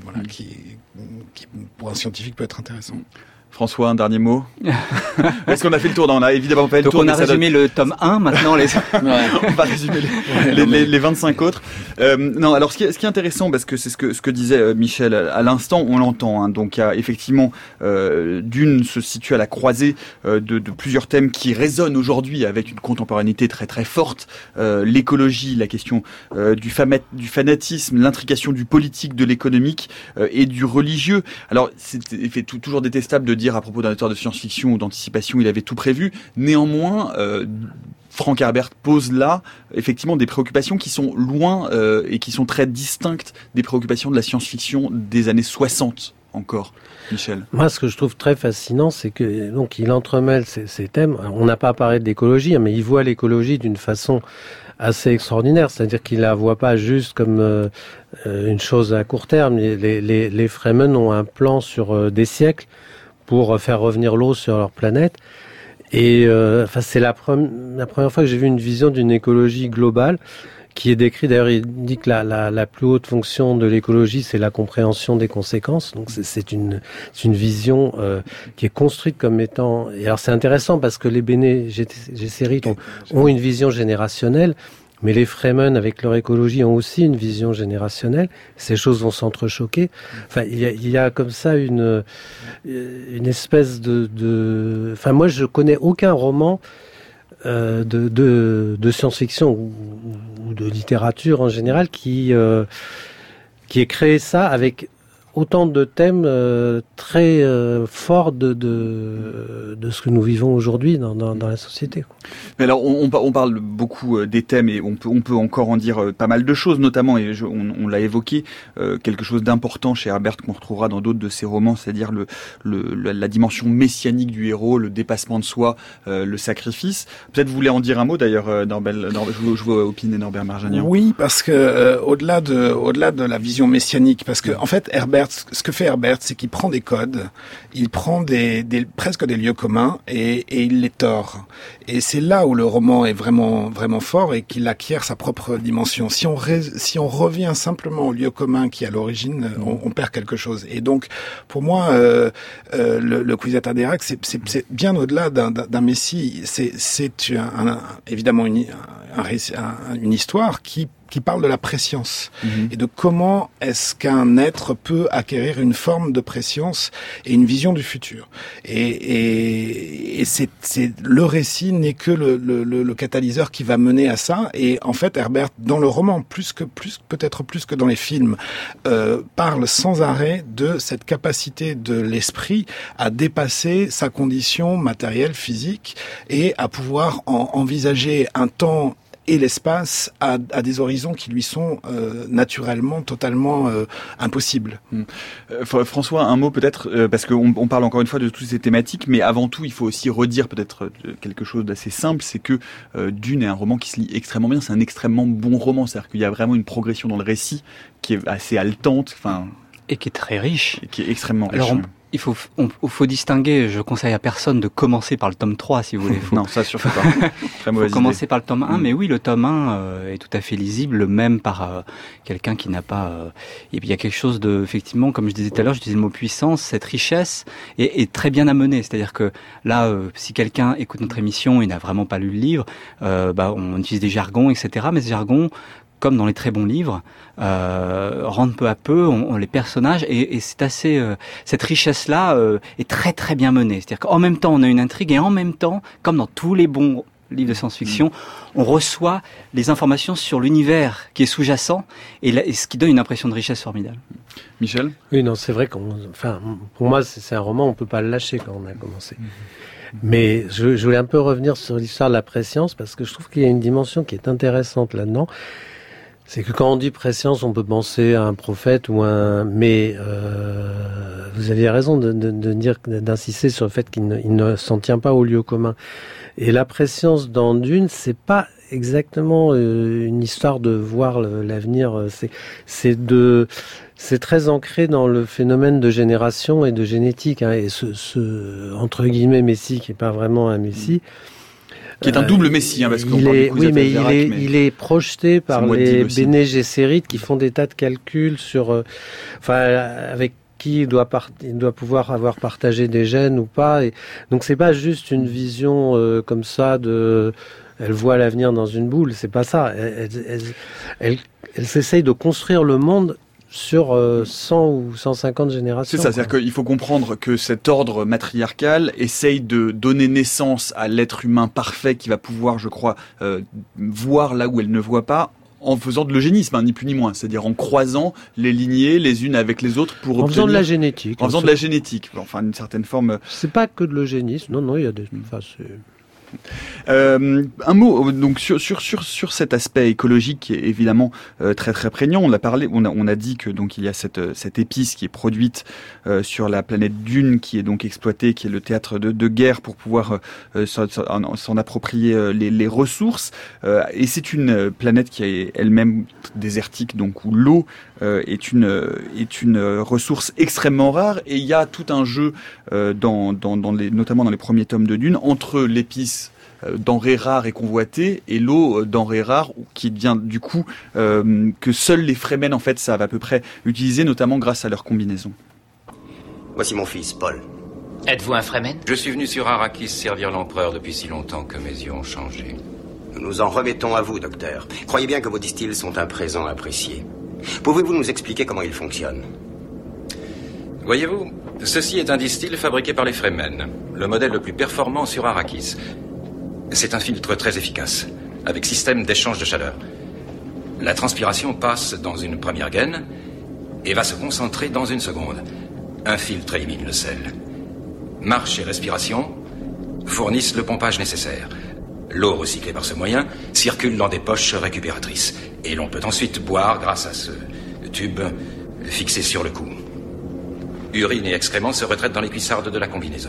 pour un scientifique peut être intéressant. François, un dernier mot. Est-ce qu'on a fait le tour? On a évidemment fait le tour. On a résumé le tome 1, maintenant on va résumer les 25 autres. Non, alors ce qui est intéressant, parce que c'est ce que disait Michel à l'instant, on l'entend, hein, donc il y a effectivement d'une se situe à la croisée de plusieurs thèmes qui résonnent aujourd'hui avec une contemporanéité très très forte. L'écologie, la question du fanatisme, l'intrication du politique, de l'économique et du religieux. Alors c'est toujours détestable de dire à propos d'un auteur de science-fiction ou d'anticipation, il avait tout prévu. Néanmoins, Frank Herbert pose là, effectivement, des préoccupations qui sont loin et qui sont très distinctes des préoccupations de la science-fiction des années 60 encore. Michel. Moi, ce que je trouve très fascinant, c'est que donc il entremêle ces thèmes. On n'a pas parlé de l'écologie, mais il voit l'écologie d'une façon assez extraordinaire, c'est-à-dire qu'il la voit pas juste comme une chose à court terme. Les Fremen ont un plan sur des siècles pour faire revenir l'eau sur leur planète. Et c'est la première fois que j'ai vu une vision d'une écologie globale qui est décrite. D'ailleurs, il dit que la plus haute fonction de l'écologie, c'est la compréhension des conséquences. Donc c'est une vision qui est construite comme étant... Et alors c'est intéressant parce que les Bene Gesserit ont une vision générationnelle, mais les Fremen, avec leur écologie, ont aussi une vision générationnelle. Ces choses vont s'entrechoquer. Enfin, il y a comme ça une espèce de... Enfin, moi, je connais aucun roman de science-fiction ou de littérature en général qui ait créé ça avec autant de thèmes très forts de ce que nous vivons aujourd'hui dans la société. Mais alors, on parle beaucoup des thèmes, et on peut encore en dire pas mal de choses, notamment, et on l'a évoqué, quelque chose d'important chez Herbert qu'on retrouvera dans d'autres de ses romans, c'est-à-dire la dimension messianique du héros, le dépassement de soi, le sacrifice. Peut-être vous voulez en dire un mot d'ailleurs, je vois opiner Norbert Marjanian. Oui, parce que au-delà de la vision messianique, parce que en fait ce que fait Herbert, c'est qu'il prend des codes, il prend presque des lieux communs et il les tord. Et c'est là où le roman est vraiment vraiment fort et qu'il acquiert sa propre dimension. Si on revient simplement au lieu commun qui est à l'origine, on perd quelque chose. Et donc, pour moi, le Kwisatz Haderach, c'est bien au-delà d'un messie. C'est évidemment une histoire qui parle de la préscience et de comment est-ce qu'un être peut acquérir une forme de préscience et une vision du futur. Et c'est le récit n'est que le catalyseur qui va mener à ça. Et en fait, Herbert, dans le roman, peut-être plus que dans les films, parle sans arrêt de cette capacité de l'esprit à dépasser sa condition matérielle, physique, et à pouvoir envisager un temps et l'espace à des horizons qui lui sont naturellement totalement impossibles. François, un mot peut-être, parce qu'on parle encore une fois de toutes ces thématiques, mais avant tout, il faut aussi redire peut-être quelque chose d'assez simple, c'est que Dune est un roman qui se lit extrêmement bien, c'est un extrêmement bon roman, c'est-à-dire qu'il y a vraiment une progression dans le récit qui est assez haletante, et qui est très riche. Et qui est extrêmement riche. Alors il faut distinguer, je conseille à personne de commencer par le tome 3 si vous voulez. Non, ça surtout pas. Très mauvaise idée. Commencer par le tome 1, mais oui, le tome 1 est tout à fait lisible, même par quelqu'un qui n'a pas... Et puis il y a quelque chose de, effectivement, comme je disais tout à l'heure, j'utilisais le mot puissance, cette richesse est très bien amenée. C'est-à-dire que là, si quelqu'un écoute notre émission et n'a vraiment pas lu le livre, on utilise des jargons, etc. Mais ces jargons, comme dans les très bons livres, rentrent peu à peu les personnages, et c'est assez cette richesse-là est très très bien menée. C'est-à-dire qu'en même temps on a une intrigue, et en même temps, comme dans tous les bons livres de science-fiction, on reçoit les informations sur l'univers qui est sous-jacent, et ce qui donne une impression de richesse formidable. Michel ? Oui, non, c'est vrai pour moi, c'est un roman, on peut pas le lâcher quand on a commencé. Mais je voulais un peu revenir sur l'histoire de la préscience, parce que je trouve qu'il y a une dimension qui est intéressante là-dedans. C'est que quand on dit préscience, on peut penser à un prophète mais vous aviez raison d'insister sur le fait qu'il ne s'en tient pas au lieu commun. Et la préscience dans Dune, c'est pas exactement une histoire de voir l'avenir. C'est très ancré dans le phénomène de génération et de génétique. Et ce entre guillemets messie, qui est pas vraiment un messie. Qui est un double messie, parce qu'on parle oui, mais il est projeté par les Bene Gesserit qui font des tas de calculs sur, avec qui il doit pouvoir avoir partagé des gènes ou pas. Et donc c'est pas juste une vision comme ça elle voit l'avenir dans une boule. C'est pas ça. Elle s'essaye de construire le monde sur 100 ou 150 générations. C'est ça, c'est-à-dire qu'il faut comprendre que cet ordre matriarcal essaye de donner naissance à l'être humain parfait qui va pouvoir, je crois, voir là où elle ne voit pas, en faisant de l'eugénisme, ni plus ni moins, c'est-à-dire en croisant les lignées les unes avec les autres pour obtenir... faisant de la génétique. En faisant de la génétique, enfin une certaine forme... C'est pas que de l'eugénisme, non, il y a des... un mot donc sur cet aspect écologique qui est évidemment très très prégnant. On l'a parlé, on a dit que donc il y a cette épice qui est produite sur la planète Dune, qui est donc exploitée, qui est le théâtre de guerre pour pouvoir s'en approprier les ressources. Et c'est une planète qui est elle-même désertique, donc où l'eau est une ressource extrêmement rare. Et il y a tout un jeu notamment dans les premiers tomes de Dune entre l'épice denrée rare et convoitée et l'eau denrée rare qui devient du coup que seuls les Fremen en fait savent à peu près utiliser, notamment grâce à leur combinaison. Voici mon fils, Paul. Êtes-vous un Fremen ? Je suis venu sur Arrakis servir l'empereur depuis si longtemps que mes yeux ont changé. Nous nous en remettons à vous, docteur. Croyez bien que vos distils sont un présent apprécié. Pouvez-vous nous expliquer comment ils fonctionnent ? Voyez-vous, ceci est un distil fabriqué par les Fremen, le modèle le plus performant sur Arrakis. C'est un filtre très efficace, avec système d'échange de chaleur. La transpiration passe dans une première gaine et va se concentrer dans une seconde. Un filtre élimine le sel. Marche et respiration fournissent le pompage nécessaire. L'eau recyclée par ce moyen circule dans des poches récupératrices. Et l'on peut ensuite boire grâce à ce tube fixé sur le cou. Urine et excréments se retraitent dans les cuissardes de la combinaison.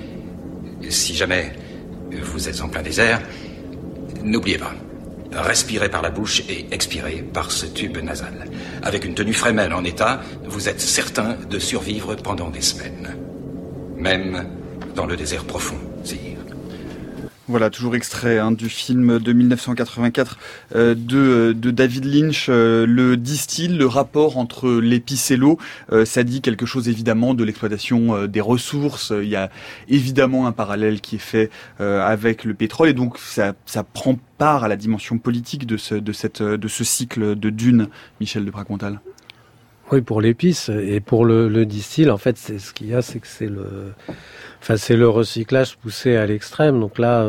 Si jamais vous êtes en plein désert, n'oubliez pas, respirez par la bouche et expirez par ce tube nasal. Avec une tenue Fremen en état, vous êtes certain de survivre pendant des semaines. Même dans le désert profond, sire. Voilà, toujours extrait du film de 1984 de David Lynch, le distill, le rapport entre l'épice et l'eau. Ça dit quelque chose évidemment de l'exploitation des ressources. Il y a évidemment un parallèle qui est fait avec le pétrole, et donc ça prend part à la dimension politique de ce cycle de Dune, Michel de Pracontal. Oui, pour l'épice et pour le distill, en fait, c'est ce qu'il y a, c'est que c'est le recyclage poussé à l'extrême. Donc là,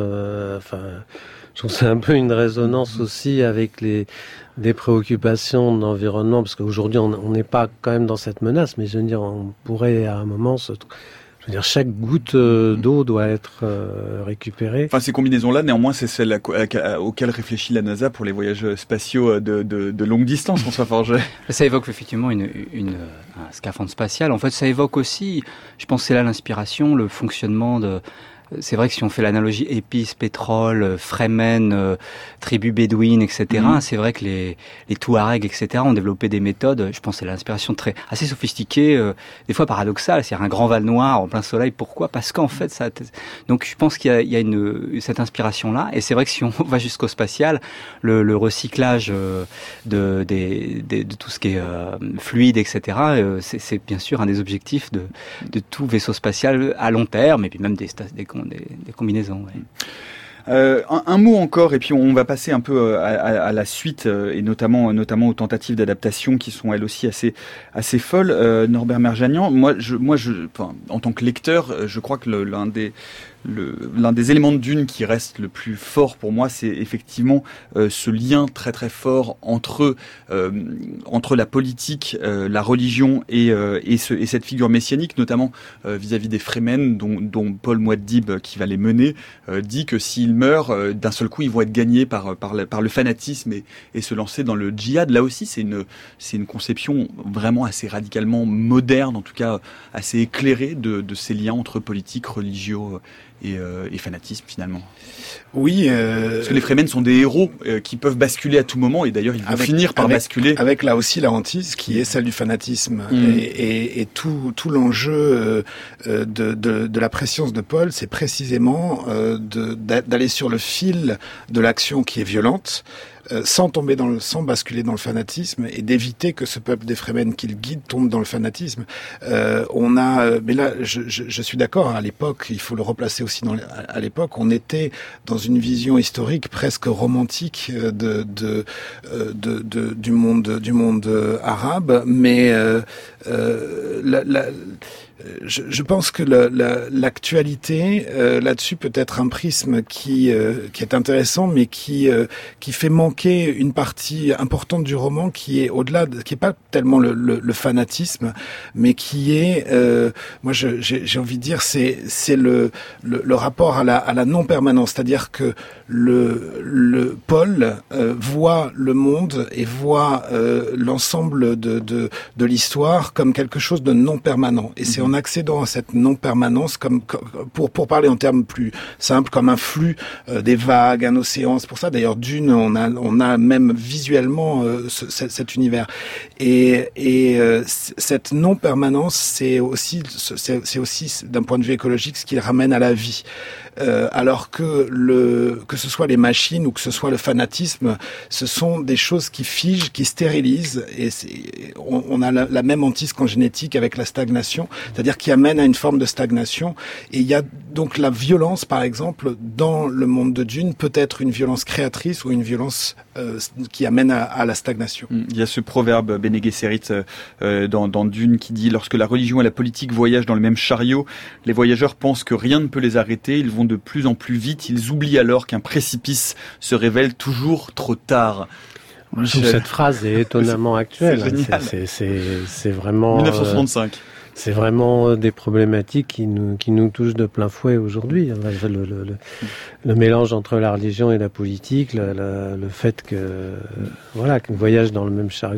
je trouve que c'est un peu une résonance aussi avec des préoccupations d'environnement, parce qu'aujourd'hui, on n'est pas quand même dans cette menace, mais je veux dire, on pourrait à un moment chaque goutte d'eau doit être récupérée. Enfin, ces combinaisons-là, néanmoins, c'est celles auxquelles réfléchit la NASA pour les voyages spatiaux de longue distance, François Forget. Ça évoque effectivement un scaphandre spatial. En fait, ça évoque aussi, je pense que c'est là l'inspiration, le fonctionnement de... C'est vrai que si on fait l'analogie épices, pétrole, Fremen, tribus bédouines, etc., c'est vrai que les Touaregs, etc., ont développé des méthodes, je pense que c'est l'inspiration assez sophistiquée, des fois paradoxale, c'est-à-dire un grand val noir en plein soleil. Pourquoi ? Parce qu'en fait, donc je pense qu'il y a cette inspiration-là, et c'est vrai que si on va jusqu'au spatial, le recyclage de tout ce qui est fluide, etc., c'est bien sûr un des objectifs de tout vaisseau spatial à long terme, et puis même des combinaisons. Ouais. Un mot encore, et puis on va passer un peu à la suite, et notamment aux tentatives d'adaptation qui sont elles aussi assez folles. Norbert Merjanian, moi, en tant que lecteur, je crois que l'un des éléments de Dune qui reste le plus fort pour moi, c'est effectivement ce lien très très fort entre la politique, la religion et cette figure messianique, notamment vis-à-vis des Fremen, dont Paul Muad'Dib, qui va les mener, dit que s'ils meurent, d'un seul coup, ils vont être gagnés par le fanatisme et se lancer dans le djihad. Là aussi, c'est une conception vraiment assez radicalement moderne, en tout cas assez éclairée de ces liens entre politique, religieux et fanatisme finalement. Oui. Parce que les Fremen sont des héros qui peuvent basculer à tout moment, et d'ailleurs ils vont finir par basculer. Avec là aussi la hantise qui est celle du fanatisme. Et tout l'enjeu de la prescience de Paul, c'est précisément d'aller sur le fil de l'action qui est violente, sans basculer dans le fanatisme, et d'éviter que ce peuple des Fremen qu'il guide tombe dans le fanatisme. Mais là, je suis d'accord, à l'époque, il faut le replacer aussi à l'époque, on était dans une vision historique presque romantique du monde arabe, mais je pense que l'actualité là-dessus peut être un prisme qui est intéressant, mais qui fait manquer une partie importante du roman qui est au-delà, qui est pas tellement le fanatisme, mais qui est, moi j'ai envie de dire, c'est le rapport à la non-permanence, c'est-à-dire que le Paul voit le monde et voit l'ensemble de l'histoire comme quelque chose de non permanent, et c'est en accédant à cette non-permanence, comme pour parler en termes plus simples, comme un flux, des vagues, un océan. C'est pour ça d'ailleurs Dune, on a même visuellement cet univers. Et cette non-permanence, c'est aussi d'un point de vue écologique ce qui ramène à la vie. Alors que ce soit les machines ou que ce soit le fanatisme, ce sont des choses qui figent, qui stérilisent, et on a la même hantise qu'en génétique avec la stagnation, c'est-à-dire qui amène à une forme de stagnation. Et il y a donc la violence, par exemple, dans le monde de Dune, peut être une violence créatrice ou une violence qui amène à la stagnation. Il y a ce proverbe Bene Gesserit dans Dune qui dit: lorsque la religion et la politique voyagent dans le même chariot, les voyageurs pensent que rien ne peut les arrêter, ils vont de plus en plus vite, ils oublient alors qu'un précipice se révèle toujours trop tard. Cette phrase est étonnamment actuelle. C'est vraiment 1965. C'est vraiment des problématiques qui nous touchent de plein fouet aujourd'hui. Le mélange entre la religion et la politique, le fait qu'on voyage dans le même chariot,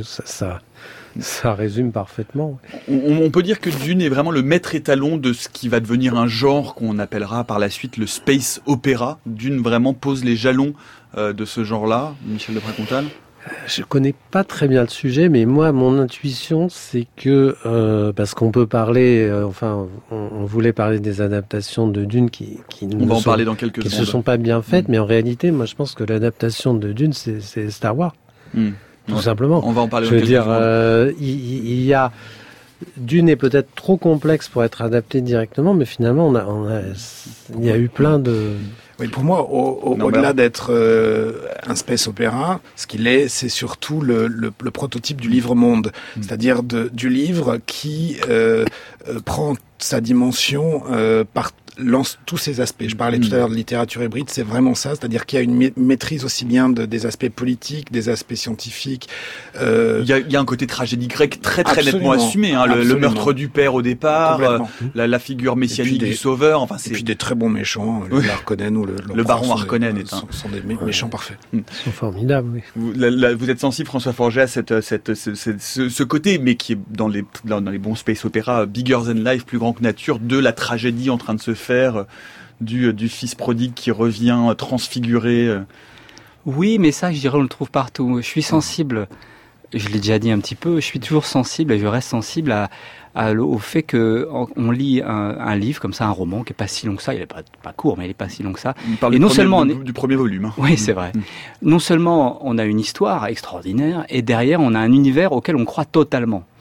ça résume parfaitement. On peut dire que Dune est vraiment le maître étalon de ce qui va devenir un genre qu'on appellera par la suite le space opéra. Dune vraiment pose les jalons de ce genre-là, Michel de Pracontal. Je connais pas très bien le sujet, mais moi, mon intuition, c'est que parce qu'on peut parler, on voulait parler des adaptations de Dune qui on va en parler dans quelques secondes, se sont pas bien faites, mais en réalité, moi, je pense que l'adaptation de Dune, c'est Star Wars, tout simplement. On va en parler. Je veux dire, il y a Dune est peut-être trop complexe pour être adapté directement, mais finalement, il y a eu plein de... Oui, pour moi, au-delà d'être un space opéra, ce qu'il est, c'est surtout le prototype du livre-monde, c'est-à-dire du livre qui prend sa dimension lance tous ces aspects. Je parlais tout à l'heure de littérature hybride, c'est vraiment ça, c'est-à-dire qu'il y a une maîtrise aussi bien des aspects politiques, des aspects scientifiques. Il y a un côté tragédie grecque très nettement assumé, le meurtre du père au départ, la figure messianique du sauveur. Enfin, et puis des très bons méchants, le Harkonnen ou le baron Harkonnen sont des méchants parfaits. Ils sont formidables. Oui. Vous êtes sensible, François Forget, à ce côté, mais qui est dans les bons space opéra, bigger than life, plus grand que nature, de la tragédie en train de se faire, du fils prodigue qui revient transfiguré. Oui, mais ça, je dirais, on le trouve partout. Je suis sensible, je l'ai déjà dit un petit peu, je suis toujours sensible et je reste sensible au fait que on lit un livre comme ça, un roman qui est pas si long que ça. Il est pas court, mais il est pas si long que ça. Et non seulement du premier volume. Oui, c'est vrai. Non seulement on a une histoire extraordinaire, et derrière on a un univers auquel on croit totalement.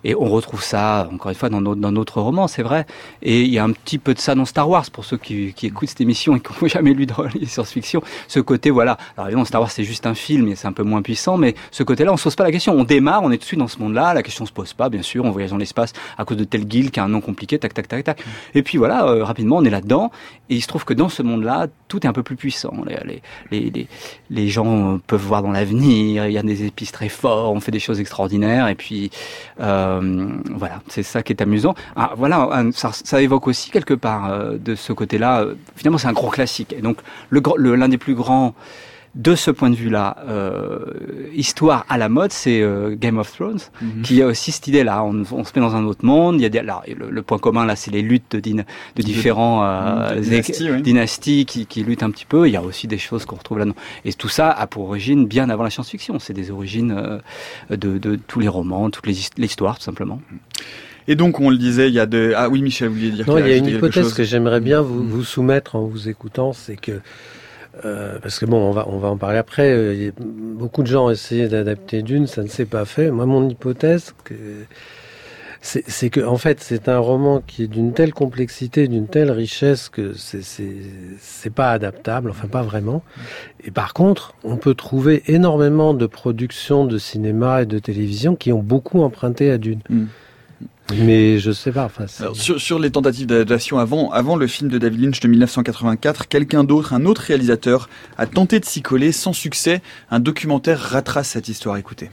Et on retrouve ça, encore une fois, dans notre roman, c'est vrai. Et il y a un petit peu de ça dans Star Wars, pour ceux qui écoutent cette émission et qui n'ont jamais lu de science-fiction. Ce côté, voilà. Alors évidemment, Star Wars, c'est juste un film et c'est un peu moins puissant, mais ce côté-là, on se pose pas la question. On démarre, on est tout de suite dans ce monde-là, la question se pose pas, bien sûr, on voyage dans l'espace à cause de tel guilde qui a un nom compliqué, tac, tac, tac, tac. Et puis voilà, rapidement, on est là-dedans. Et il se trouve que dans ce monde-là, tout est un peu plus puissant. Les gens peuvent voir dans l'avenir, il y a des épices très forts, on fait des choses extraordinaires, et puis voilà, c'est ça qui est amusant. Ah, voilà, ça évoque aussi quelque part de ce côté-là. Finalement, c'est un gros classique. Et donc, l'un des plus grands de ce point de vue-là, histoire à la mode, c'est Game of Thrones, qui a aussi cette idée-là. On se met dans un autre monde. Il y a le point commun là, c'est les luttes de différents dynasties qui luttent un petit peu. Il y a aussi des choses qu'on retrouve là-dedans. Et tout ça a pour origine bien avant la science-fiction. C'est des origines de tous les romans, toute l'histoire, tout simplement. Et donc, on le disait, il y a Ah oui, Michel, vous vouliez dire non, il y a une hypothèse que j'aimerais bien vous soumettre en vous écoutant, c'est que parce que bon, on va en parler après. Beaucoup de gens ont essayé d'adapter Dune, ça ne s'est pas fait. Moi, mon hypothèse, c'est que en fait, c'est un roman qui est d'une telle complexité, d'une telle richesse que c'est pas adaptable, enfin pas vraiment. Et par contre, on peut trouver énormément de productions de cinéma et de télévision qui ont beaucoup emprunté à Dune. Mais je sais pas. Enfin, alors, sur les tentatives d'adaptation avant le film de David Lynch de 1984, un autre réalisateur, a tenté de s'y coller sans succès. Un documentaire retrace cette histoire. Écoutez.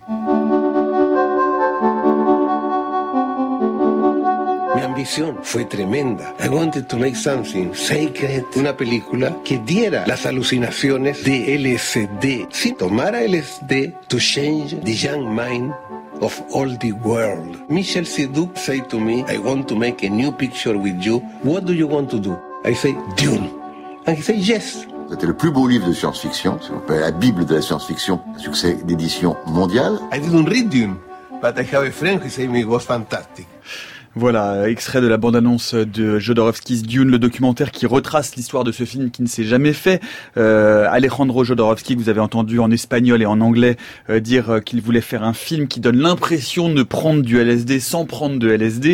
Mi ambición fue tremenda. I wanted to make something sacred, una película que diera las alucinaciones de LSD. Si tomara LSD to change the young mind of all the world. Michel Sidou said to me, I want to make a new picture with you. What do you want to do? I say, Dune. And he said, yes. C'était le plus beau livre de science-fiction, c'est la Bible de la science-fiction, succès d'édition mondiale. I didn't read Dune, but I have a friend who said it was fantastic. Voilà, extrait de la bande-annonce de Jodorowsky's Dune, le documentaire qui retrace l'histoire de ce film qui ne s'est jamais fait. Alejandro Jodorowsky, que vous avez entendu en espagnol et en anglais dire qu'il voulait faire un film qui donne l'impression de prendre du LSD sans prendre de LSD.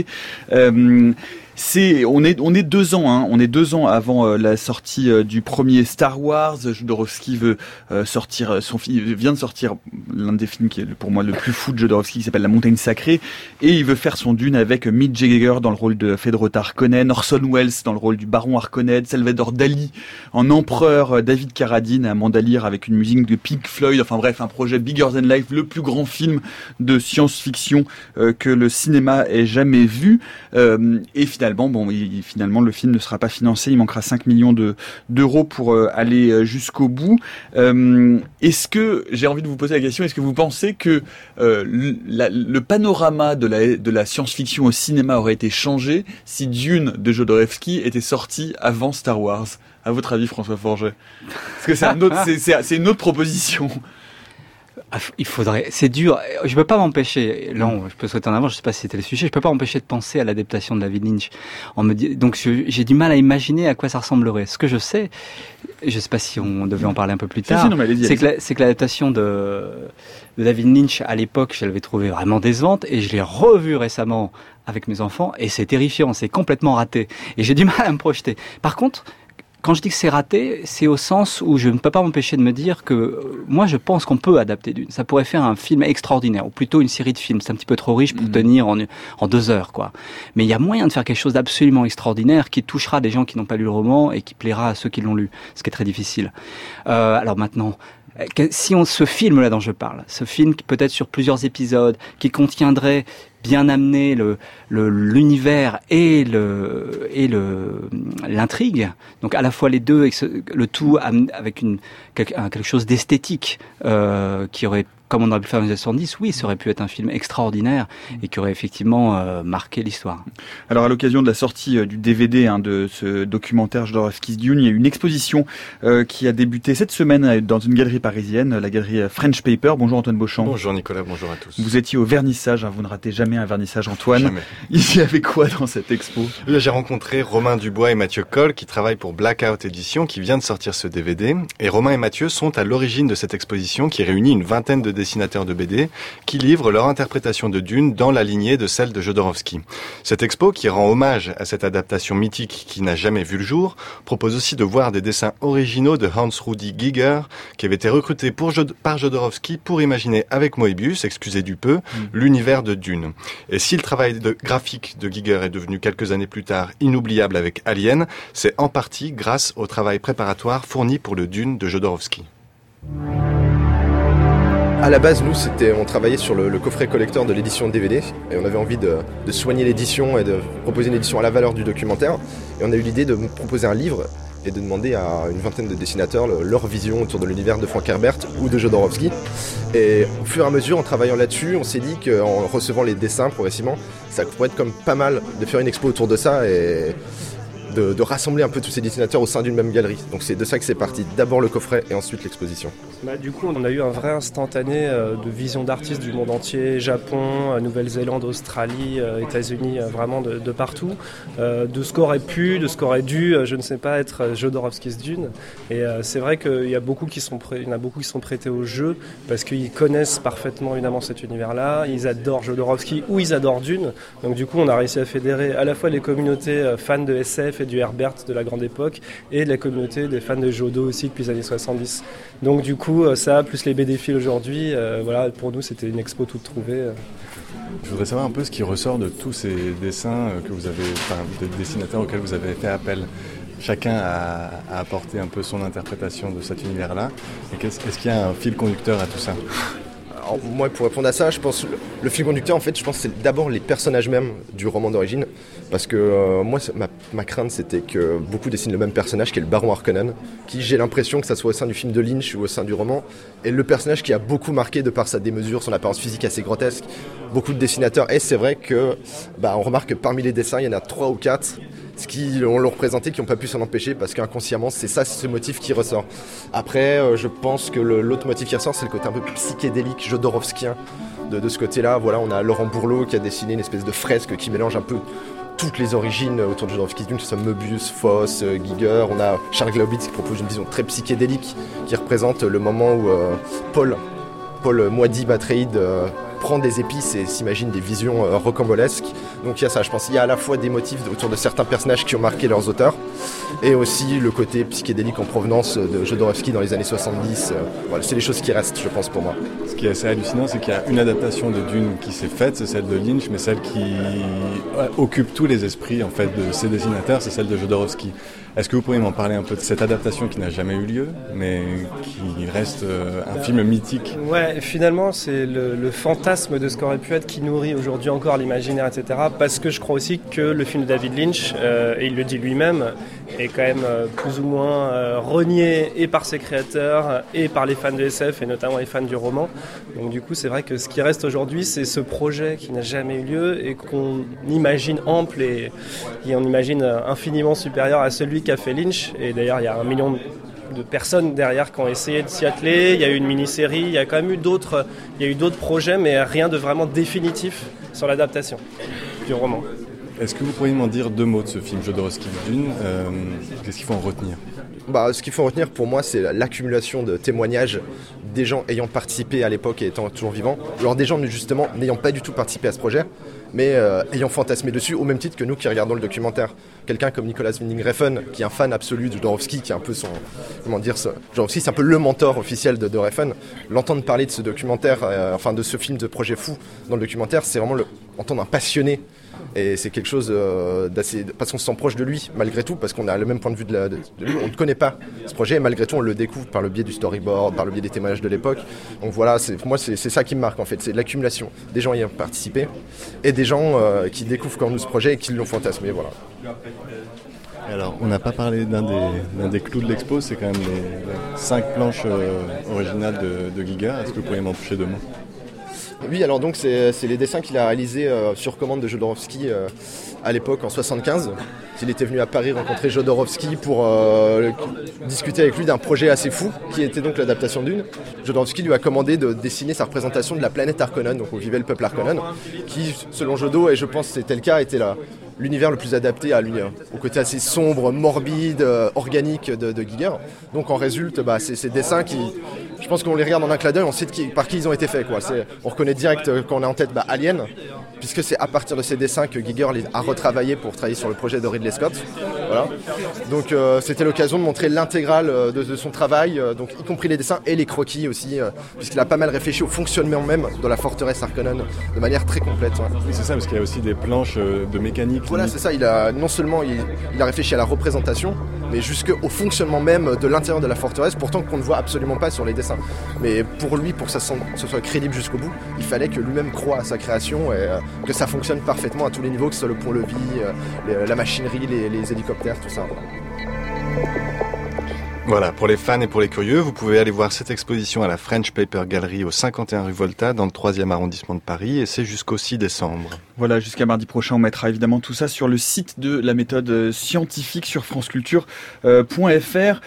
On est 2 ans, hein. On est 2 ans avant la sortie du premier Star Wars. Jodorowsky vient de sortir l'un des films qui est pour moi le plus fou de Jodorowsky, qui s'appelle La Montagne Sacrée, et il veut faire son Dune avec Mick Jagger dans le rôle de Fedrota Harkonnen, Orson Welles dans le rôle du Baron Harkonnen, Salvador Dali en empereur, David Carradine à Mandalire avec une musique de Pink Floyd. Enfin bref, un projet bigger than life, le plus grand film de science-fiction que le cinéma ait jamais vu. Et finalement, le film ne sera pas financé. Il manquera 5 millions d'euros pour aller jusqu'au bout. Est-ce que, j'ai envie de vous poser la question, est-ce que vous pensez que le panorama de la science-fiction au cinéma aurait été changé si Dune de Jodorowsky était sorti avant Star Wars? À votre avis, François Forget? Parce que c'est une autre proposition. Il faudrait, c'est dur. Je peux pas m'empêcher. Là, je peux sauter en avant. Je sais pas si c'était le sujet. Je peux pas m'empêcher de penser à l'adaptation de David Lynch. Donc, j'ai du mal à imaginer à quoi ça ressemblerait. Ce que je sais pas si on devait en parler un peu plus tard. C'est que l'adaptation de David Lynch à l'époque, je l'avais trouvé vraiment décevante, et je l'ai revue récemment avec mes enfants, et c'est terrifiant. C'est complètement raté. Et j'ai du mal à me projeter. Par contre, quand je dis que c'est raté, c'est au sens où je ne peux pas m'empêcher de me dire que moi je pense qu'on peut adapter Dune. Ça pourrait faire un film extraordinaire, ou plutôt une série de films. C'est un petit peu trop riche pour tenir en 2 heures, quoi. Mais il y a moyen de faire quelque chose d'absolument extraordinaire qui touchera des gens qui n'ont pas lu le roman et qui plaira à ceux qui l'ont lu, ce qui est très difficile. Alors maintenant, si ce film-là dont je parle, ce film qui peut-être sur plusieurs épisodes, qui contiendrait bien amener l'univers et l'intrigue, donc à la fois les deux, le tout avec quelque chose d'esthétique qui aurait, comme on aurait pu le faire dans les années 70, oui, ça aurait pu être un film extraordinaire et qui aurait effectivement marqué l'histoire. Alors, à l'occasion de la sortie du DVD de ce documentaire Jodorowsky's Dune, il y a une exposition qui a débuté cette semaine dans une galerie parisienne, la galerie French Paper. Bonjour Antoine Beauchamp. Bonjour Nicolas, bonjour à tous. Vous étiez au vernissage, vous ne ratez jamais jamais un vernissage, Antoine. Jamais. Il y avait quoi dans cette expo? Là, j'ai rencontré Romain Dubois et Mathieu Coll qui travaillent pour Blackout Édition qui vient de sortir ce DVD. Et Romain et Mathieu sont à l'origine de cette exposition qui réunit une vingtaine de dessinateurs de BD qui livrent leur interprétation de Dune dans la lignée de celle de Jodorowsky. Cette expo, qui rend hommage à cette adaptation mythique qui n'a jamais vu le jour, propose aussi de voir des dessins originaux de Hans Rudi Giger qui avait été recruté par Jodorowsky pour imaginer avec Moebius, excusez du peu, l'univers de Dune. Et si le travail graphique de Giger est devenu quelques années plus tard inoubliable avec Alien, c'est en partie grâce au travail préparatoire fourni pour le Dune de Jodorowsky. À la base, nous, on travaillait sur le coffret collector de l'édition DVD et on avait envie de soigner l'édition et de proposer une édition à la valeur du documentaire. Et on a eu l'idée de proposer un livre et de demander à une vingtaine de dessinateurs leur vision autour de l'univers de Frank Herbert ou de Jodorowsky. Et au fur et à mesure, en travaillant là-dessus, on s'est dit qu'en recevant les dessins progressivement, ça pourrait être comme pas mal de faire une expo autour de ça et de rassembler un peu tous ces dessinateurs au sein d'une même galerie. Donc c'est de ça que c'est parti. D'abord le coffret et ensuite l'exposition. Du coup, on a eu un vrai instantané de vision d'artistes du monde entier, Japon, Nouvelle-Zélande, Australie, États-Unis, vraiment de partout. De ce qu'aurait pu, de ce qu'aurait dû, je ne sais pas, être Jodorowsky's Dune. Et c'est vrai qu'il y en a beaucoup qui sont prêtés au jeu parce qu'ils connaissent parfaitement évidemment cet univers-là. Ils adorent Jodorowsky ou ils adorent Dune. Donc du coup, on a réussi à fédérer à la fois les communautés fans de SF et du Herbert de la grande époque et la communauté des fans de Jodo aussi depuis les années 70. Donc du coup, ça, plus les BD-philes aujourd'hui, voilà, pour nous c'était une expo toute trouvée. Je voudrais savoir un peu ce qui ressort de tous ces dessins que vous avez, des dessinateurs auxquels vous avez fait appel. Chacun a apporté un peu son interprétation de cet univers-là. Et est-ce qu'il y a un fil conducteur à tout ça ? Alors, moi, pour répondre à ça, je pense le fil conducteur, en fait, je pense que c'est d'abord les personnages même du roman d'origine, parce que moi, ma crainte, c'était que beaucoup dessinent le même personnage, qui est le Baron Harkonnen, qui, j'ai l'impression que ça soit au sein du film de Lynch ou au sein du roman, est le personnage qui a beaucoup marqué de par sa démesure, son apparence physique assez grotesque, beaucoup de dessinateurs. Et c'est vrai que, on remarque que parmi les dessins, il y en a 3 ou 4 on l'a représenté, qui n'ont pas pu s'en empêcher parce qu'inconsciemment c'est ce motif qui ressort. Après je pense que l'autre motif qui ressort, c'est le côté un peu plus psychédélique, jodorowskien de ce côté-là. Voilà, on a Laurent Bourleau qui a dessiné une espèce de fresque qui mélange un peu toutes les origines autour de Jodorowsky's Dune, que ce soit Moebius, Foss, Giger. On a Charles Glaubitz qui propose une vision très psychédélique qui représente le moment où Paul Moadib Atreides prend des épices et s'imagine des visions rocambolesques. Donc il y a ça, je pense. Il y a à la fois des motifs autour de certains personnages qui ont marqué leurs auteurs et aussi le côté psychédélique en provenance de Jodorowsky dans les années 70. Voilà, c'est les choses qui restent, je pense, pour moi. Ce qui est assez hallucinant, c'est qu'il y a une adaptation de Dune qui s'est faite, c'est celle de Lynch, mais celle qui occupe tous les esprits en fait de ces dessinateurs, c'est celle de Jodorowsky. Est-ce que vous pourriez m'en parler un peu de cette adaptation qui n'a jamais eu lieu, mais qui reste un film mythique ? Ouais, finalement, c'est le fantasme de ce qu'aurait pu être qui nourrit aujourd'hui encore l'imaginaire, etc. Parce que je crois aussi que le film de David Lynch, et il le dit lui-même, est quand même plus ou moins renié et par ses créateurs et par les fans de SF et notamment les fans du roman. Donc du coup, c'est vrai que ce qui reste aujourd'hui, c'est ce projet qui n'a jamais eu lieu et qu'on imagine ample et on imagine infiniment supérieur à celui qu'a fait Lynch. Et d'ailleurs, il y a 1 million de personnes derrière qui ont essayé de s'y atteler. Il y a eu une mini-série, il y a quand même eu d'autres projets, mais rien de vraiment définitif sur l'adaptation du roman. Est-ce que vous pourriez m'en dire 2 mots de ce film Jodorowsky's Dune ? Qu'est-ce qu'il faut en retenir ? Ce qu'il faut en retenir pour moi, c'est l'accumulation de témoignages des gens ayant participé à l'époque et étant toujours vivants. Alors des gens justement n'ayant pas du tout participé à ce projet, mais ayant fantasmé dessus au même titre que nous qui regardons le documentaire. Quelqu'un comme Nicolas Winding Refn, qui est un fan absolu de Jodorowsky, qui est un peu Jodorowsky, c'est un peu le mentor officiel de Refn. L'entendre parler de ce documentaire, de ce film de projet fou dans le documentaire, c'est vraiment entendre un passionné. Et c'est quelque chose d'assez... Parce qu'on se sent proche de lui, malgré tout, parce qu'on a le même point de vue de lui. On ne connaît pas ce projet, et malgré tout, on le découvre par le biais du storyboard, par le biais des témoignages de l'époque. Donc voilà, pour moi, c'est ça qui me marque, en fait. C'est l'accumulation des gens ayant participé, et des gens qui découvrent comme nous ce projet et qui l'ont fantasmé, voilà. Alors, on n'a pas parlé d'un des clous de l'expo, c'est quand même les 5 planches originales de Giger. Est-ce que vous pourriez m'en toucher 2 mots ? Oui, alors donc c'est les dessins qu'il a réalisés sur commande de Jodorowsky à l'époque, en 75. Il était venu à Paris rencontrer Jodorowsky pour discuter avec lui d'un projet assez fou, qui était donc l'adaptation d'Dune. Jodorowsky lui a commandé de dessiner sa représentation de la planète Harkonnen, donc où vivait le peuple Harkonnen, qui, selon Jodo, et je pense que c'était le cas, était l'univers le plus adapté au côté assez sombre, morbide, organique de Giger. Donc en résulte ces dessins qui, je pense qu'on les regarde en un clin d'œil, on sait par qui ils ont été faits, quoi. On reconnaît direct quand on est en tête Alien, puisque c'est à partir de ces dessins que Giger a retravaillé pour travailler sur le projet de Ridley Scott. Voilà. Donc c'était l'occasion de montrer l'intégrale de son travail, donc y compris les dessins et les croquis aussi, puisqu'il a pas mal réfléchi au fonctionnement même de la forteresse Harkonnen de manière très complète. Ouais. Oui, c'est ça, parce qu'il y a aussi des planches de mécanique. Voilà, c'est ça. Non seulement il a réfléchi à la représentation, mais jusqu'au fonctionnement même de l'intérieur de la forteresse, pourtant qu'on ne voit absolument pas sur les dessins. Mais pour lui, pour que ça soit crédible jusqu'au bout, il fallait que lui-même croie à sa création et que ça fonctionne parfaitement à tous les niveaux, que ce soit le pont-levis, la machinerie, les hélicoptères, tout ça. Voilà, pour les fans et pour les curieux, vous pouvez aller voir cette exposition à la French Paper Gallery au 51 rue Volta dans le 3e arrondissement de Paris et c'est jusqu'au 6 décembre. Voilà, jusqu'à mardi prochain, on mettra évidemment tout ça sur le site de la méthode scientifique sur franceculture.fr.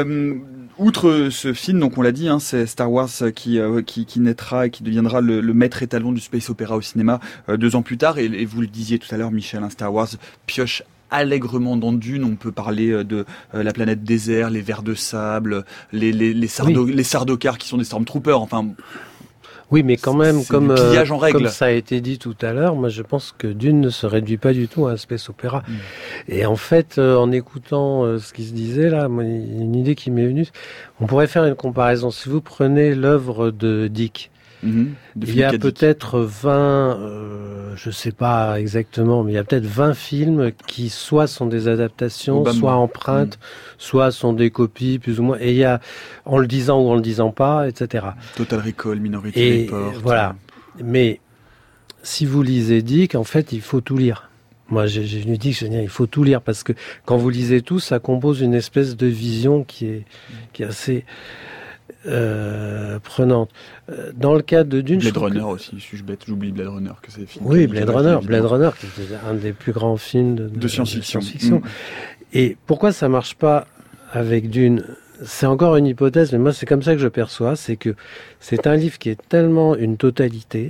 Outre ce film, donc on l'a dit, c'est Star Wars qui naîtra et qui deviendra le maître étalon du space opéra au cinéma 2 ans plus tard. Et vous le disiez tout à l'heure, Michel, Star Wars pioche allègrement dans Dune. On peut parler de la planète désert, les vers de sable, les Sardaukar qui sont des Stormtroopers, enfin... Oui, mais quand même, comme ça a été dit tout à l'heure, moi je pense que Dune ne se réduit pas du tout à un space opéra. Et en fait, en écoutant ce qui se disait là, moi, une idée qui m'est venue, on pourrait faire une comparaison. Si vous prenez l'œuvre de Dick, il y a peut-être 20, je sais pas exactement, mais il y a peut-être 20 films qui soit sont des adaptations, soit empreintes, soit sont des copies, plus ou moins. Et il y a, en le disant ou en le disant pas, etc. Total Recall, Minority Report. Voilà. Mais si vous lisez Dick, en fait, il faut tout lire. Moi, j'ai venu dire il faut tout lire parce que quand vous lisez tout, ça compose une espèce de vision qui est assez prenante. Dans le cas de Dune, Blade Runner aussi, suis-je bête, j'oublie Blade Runner que c'est film. Oui, Blade Runner qui était un des plus grands films de science-fiction. Et pourquoi ça marche pas avec Dune? C'est encore une hypothèse, mais moi c'est comme ça que je perçois, c'est que c'est un livre qui est tellement une totalité.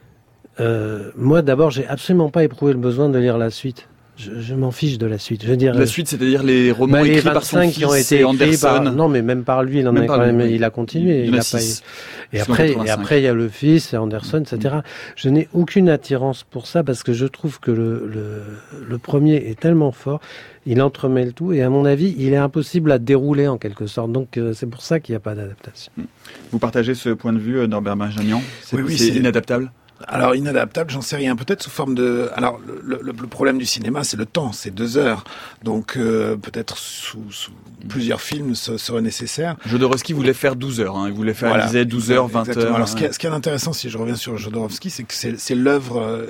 Moi d'abord, j'ai absolument pas éprouvé le besoin de lire la suite. Je m'en fiche de la suite. Je veux dire, la suite, c'est-à-dire les romans écrits par son fils qui ont été Anderson. Non, mais même par lui, il a continué. Et après, il y a le fils, Anderson, etc. Je n'ai aucune attirance pour ça parce que je trouve que le premier est tellement fort, il entremêle tout et à mon avis, il est impossible à dérouler en quelque sorte. Donc c'est pour ça qu'il n'y a pas d'adaptation. Vous partagez ce point de vue, Norbert Benjamian? Oui, c'est inadaptable. Alors inadaptable, j'en sais rien. Peut-être sous forme de. Alors le problème du cinéma, c'est le temps, c'est 2 heures. Donc peut-être sous plusieurs films serait nécessaire. Jodorowsky voulait faire 12 heures. Il voulait faire, il disait 12 heures, 20 heures. Alors ce qui est intéressant, si je reviens sur Jodorowsky, c'est que c'est l'œuvre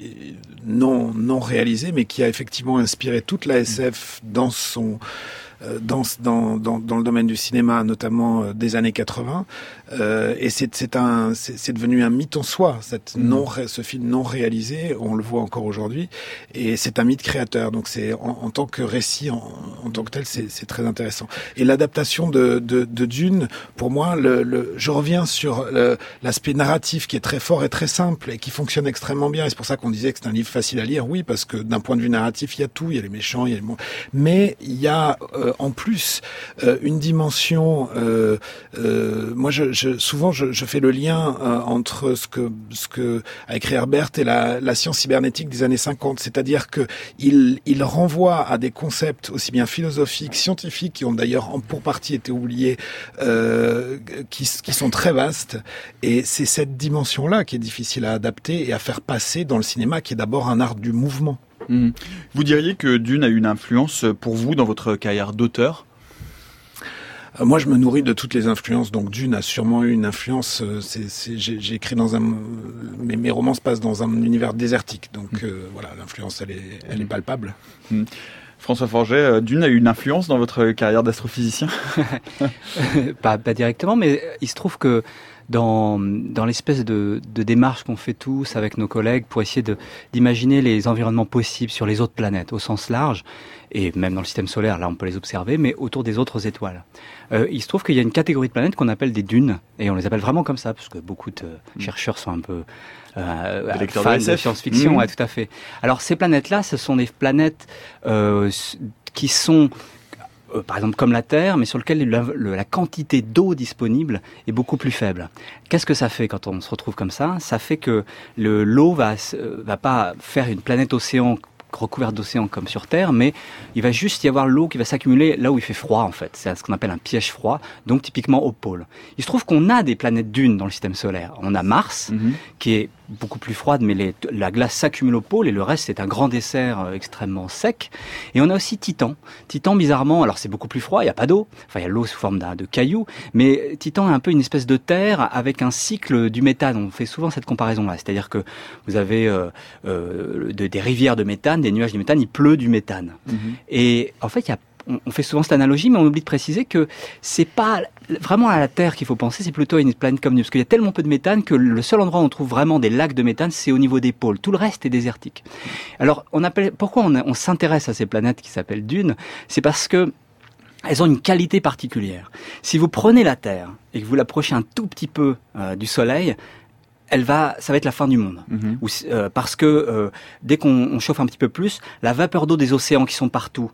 non réalisée, mais qui a effectivement inspiré toute la SF dans son. Dans le domaine du cinéma, notamment des années 80, et c'est devenu un mythe en soi. Ce film non réalisé, on le voit encore aujourd'hui, et c'est un mythe créateur. Donc c'est en tant que récit, en tant que tel, c'est très intéressant. Et l'adaptation de Dune, pour moi, je reviens sur l'aspect narratif qui est très fort et très simple et qui fonctionne extrêmement bien. Et c'est pour ça qu'on disait que c'est un livre facile à lire. Oui, parce que d'un point de vue narratif, il y a tout, il y a les méchants, il y a les mais il y a en plus une dimension. Moi, souvent, je fais le lien entre ce que a écrit Herbert et la science cybernétique des années 50, c'est-à-dire que il renvoie à des concepts aussi bien philosophiques, scientifiques, qui ont d'ailleurs pour partie été oubliés, qui sont très vastes. Et c'est cette dimension-là qui est difficile à adapter et à faire passer dans le cinéma, qui est d'abord un art du mouvement. Vous diriez que Dune a une influence pour vous dans votre carrière d'auteur ? Moi, je me nourris de toutes les influences, donc Dune a sûrement eu une influence. J'ai écrit mes romans se passent dans un univers désertique, donc voilà, l'influence, elle est palpable. François Forget, Dune a eu une influence dans votre carrière d'astrophysicien ? Pas directement, mais il se trouve que dans l'espèce de démarche qu'on fait tous avec nos collègues pour essayer d'imaginer les environnements possibles sur les autres planètes au sens large, et même dans le système solaire, là on peut les observer, mais autour des autres étoiles. Il se trouve qu'il y a une catégorie de planètes qu'on appelle des dunes, et on les appelle vraiment comme ça, parce que beaucoup de chercheurs sont un peu fans de science-fiction, ouais, tout à fait. Alors ces planètes-là, ce sont des planètes qui sont par exemple comme la Terre, mais sur lequel la quantité d'eau disponible est beaucoup plus faible. Qu'est-ce que ça fait quand on se retrouve comme ça ? Ça fait que l'eau va pas faire une planète océan recouverte d'océan comme sur Terre, mais il va juste y avoir l'eau qui va s'accumuler là où il fait froid en fait. C'est ce qu'on appelle un piège froid, donc typiquement au pôle. Il se trouve qu'on a des planètes dunes dans le système solaire. On a Mars, qui est beaucoup plus froide, mais la glace s'accumule au pôle et le reste c'est un grand dessert extrêmement sec. Et on a aussi Titan. Titan, bizarrement, alors c'est beaucoup plus froid, il n'y a pas d'eau, enfin il y a l'eau sous forme de cailloux, mais Titan est un peu une espèce de terre avec un cycle du méthane. On fait souvent cette comparaison-là, c'est-à-dire que vous avez des rivières de méthane, des nuages de méthane, il pleut du méthane. Et en fait, on fait souvent cette analogie, mais on oublie de préciser que c'est pas vraiment à la Terre qu'il faut penser, c'est plutôt à une planète comme nous, parce qu'il y a tellement peu de méthane que le seul endroit où on trouve vraiment des lacs de méthane, c'est au niveau des pôles. Tout le reste est désertique. Alors, pourquoi on s'intéresse à ces planètes qui s'appellent dunes ? C'est parce que elles ont une qualité particulière. Si vous prenez la Terre et que vous l'approchez un tout petit peu du Soleil, ça va être la fin du monde. Parce que dès qu'on chauffe un petit peu plus, la vapeur d'eau des océans qui sont partout,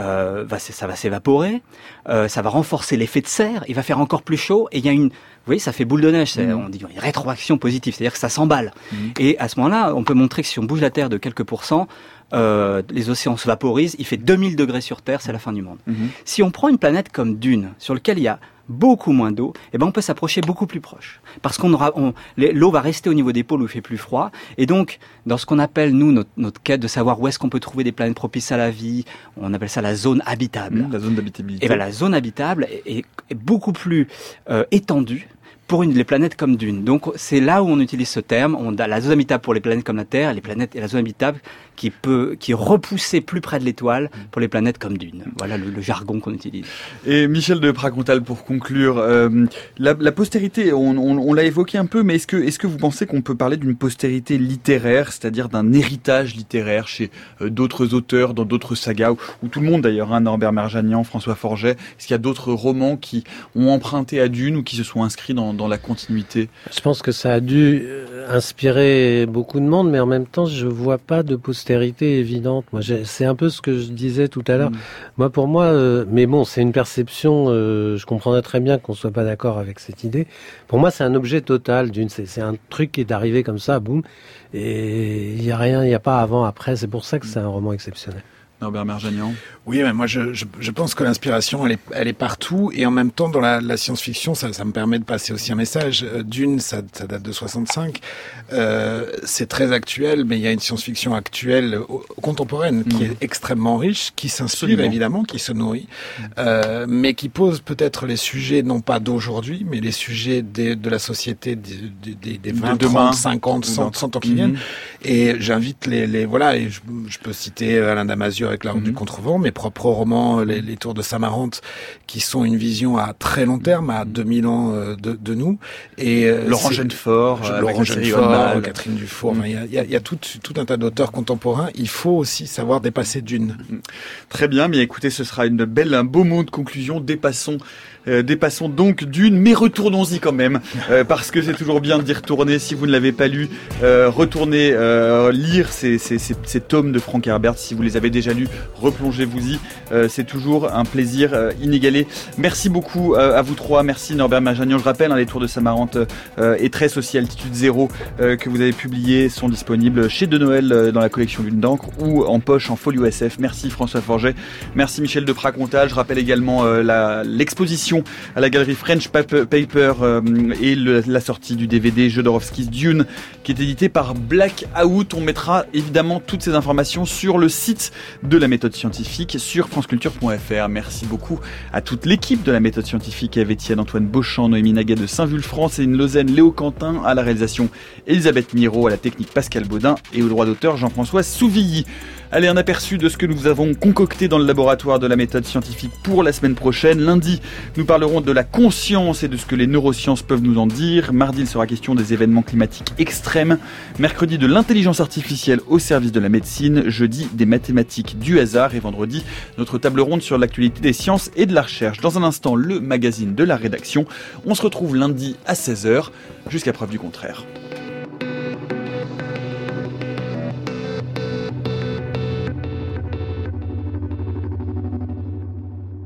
ça va s'évaporer, ça va renforcer l'effet de serre, il va faire encore plus chaud, et il y a vous voyez, ça fait boule de neige, on dit une rétroaction positive, c'est-à-dire que ça s'emballe. Et à ce moment-là, on peut montrer que si on bouge la Terre de quelques pourcents, les océans se vaporisent, il fait 2000 degrés sur Terre, c'est la fin du monde. Si on prend une planète comme Dune, sur laquelle il y a beaucoup moins d'eau, eh ben on peut s'approcher beaucoup plus proche. Parce l'eau va rester au niveau des pôles où il fait plus froid. Et donc, dans ce qu'on appelle, nous, notre quête de savoir où est-ce qu'on peut trouver des planètes propices à la vie, on appelle ça la zone habitable. La zone d'habitabilité. Et ben, la zone habitable est beaucoup plus étendue pour les planètes comme Dune. Donc, c'est là où on utilise ce terme. On a la zone habitable pour les planètes comme la Terre, les planètes et la zone habitable qui est repoussée plus près de l'étoile pour les planètes comme Dune. Voilà le jargon qu'on utilise. Et Michel de Pracontal, pour conclure, la postérité, on l'a évoqué un peu, mais est-ce que vous pensez qu'on peut parler d'une postérité littéraire, c'est-à-dire d'un héritage littéraire chez d'autres auteurs, dans d'autres sagas, ou tout le monde d'ailleurs, Norbert Merjanian, François Forget, est-ce qu'il y a d'autres romans qui ont emprunté à Dune ou qui se sont inscrits dans la continuité? Je pense que ça a dû inspirer beaucoup de monde, mais en même temps, je vois pas de postérité évidente. Moi, c'est un peu ce que je disais tout à l'heure. Pour moi, mais bon, c'est une perception. Je comprendrais très bien qu'on soit pas d'accord avec cette idée. Pour moi, c'est un objet total. C'est un truc qui est arrivé comme ça, boum, et il y a rien, il y a pas avant, après. C'est pour ça que c'est un roman exceptionnel. Norbert Merjanian. Oui, mais moi je pense que l'inspiration elle est partout, et en même temps dans la science-fiction ça me permet de passer aussi un message. Dune, ça date de 65, c'est très actuel, mais il y a une science-fiction actuelle contemporaine qui est extrêmement riche, qui s'inspire évidemment, qui se nourrit, mais qui pose peut-être les sujets non pas d'aujourd'hui, mais les sujets de la société des 20, 30, 50, 100 ans qui viennent. Et j'invite voilà, et je peux citer Alain Damasio avec La Route du Contrevent, mes propres romans, les Tours de Samarante, qui sont une vision à très long terme, à 2000 ans de nous. Et Laurent Genefort, Catherine Dufour. Il y a tout un tas d'auteurs contemporains. Il faut aussi savoir dépasser Dune. Très bien, mais écoutez, ce sera un beau mot de conclusion. Dépassons donc Dune, mais retournons-y quand même, parce que c'est toujours bien d'y retourner. Si vous ne l'avez pas lu, retournez lire ces tomes de Frank Herbert. Si vous les avez déjà lus, replongez-vous-y. C'est toujours un plaisir inégalé. Merci beaucoup à vous trois. Merci Norbert Merjanian. Je rappelle, les Tours de Samarante et Tresse aussi, Altitude Zéro, que vous avez publiés, sont disponibles chez De Noël dans la collection Lune d'encre ou en poche en folio SF. Merci François Forget. Merci Michel de Pracontal. Je rappelle également l'exposition à la galerie French Paper et la sortie du DVD Jodorowsky's Dune, qui est édité par Blackout. On mettra évidemment toutes ces informations sur le site de la méthode scientifique sur franceculture.fr. Merci beaucoup à toute l'équipe de la méthode scientifique, avec Étienne, Antoine Beauchamp, Noémie Naguet de Saint-Vulfranc, Céline Lausanne, Léo Quentin, à la réalisation Elisabeth Miro, à la technique Pascal Baudin et au droit d'auteur Jean-François Souvilly. Allez, un aperçu de ce que nous avons concocté dans le laboratoire de la méthode scientifique pour la semaine prochaine. Lundi, nous parlerons de la conscience et de ce que les neurosciences peuvent nous en dire. Mardi, il sera question des événements climatiques extrêmes. Mercredi, de l'intelligence artificielle au service de la médecine. Jeudi, des mathématiques du hasard. Et vendredi, notre table ronde sur l'actualité des sciences et de la recherche. Dans un instant, le magazine de la rédaction. On se retrouve lundi à 16h, jusqu'à preuve du contraire.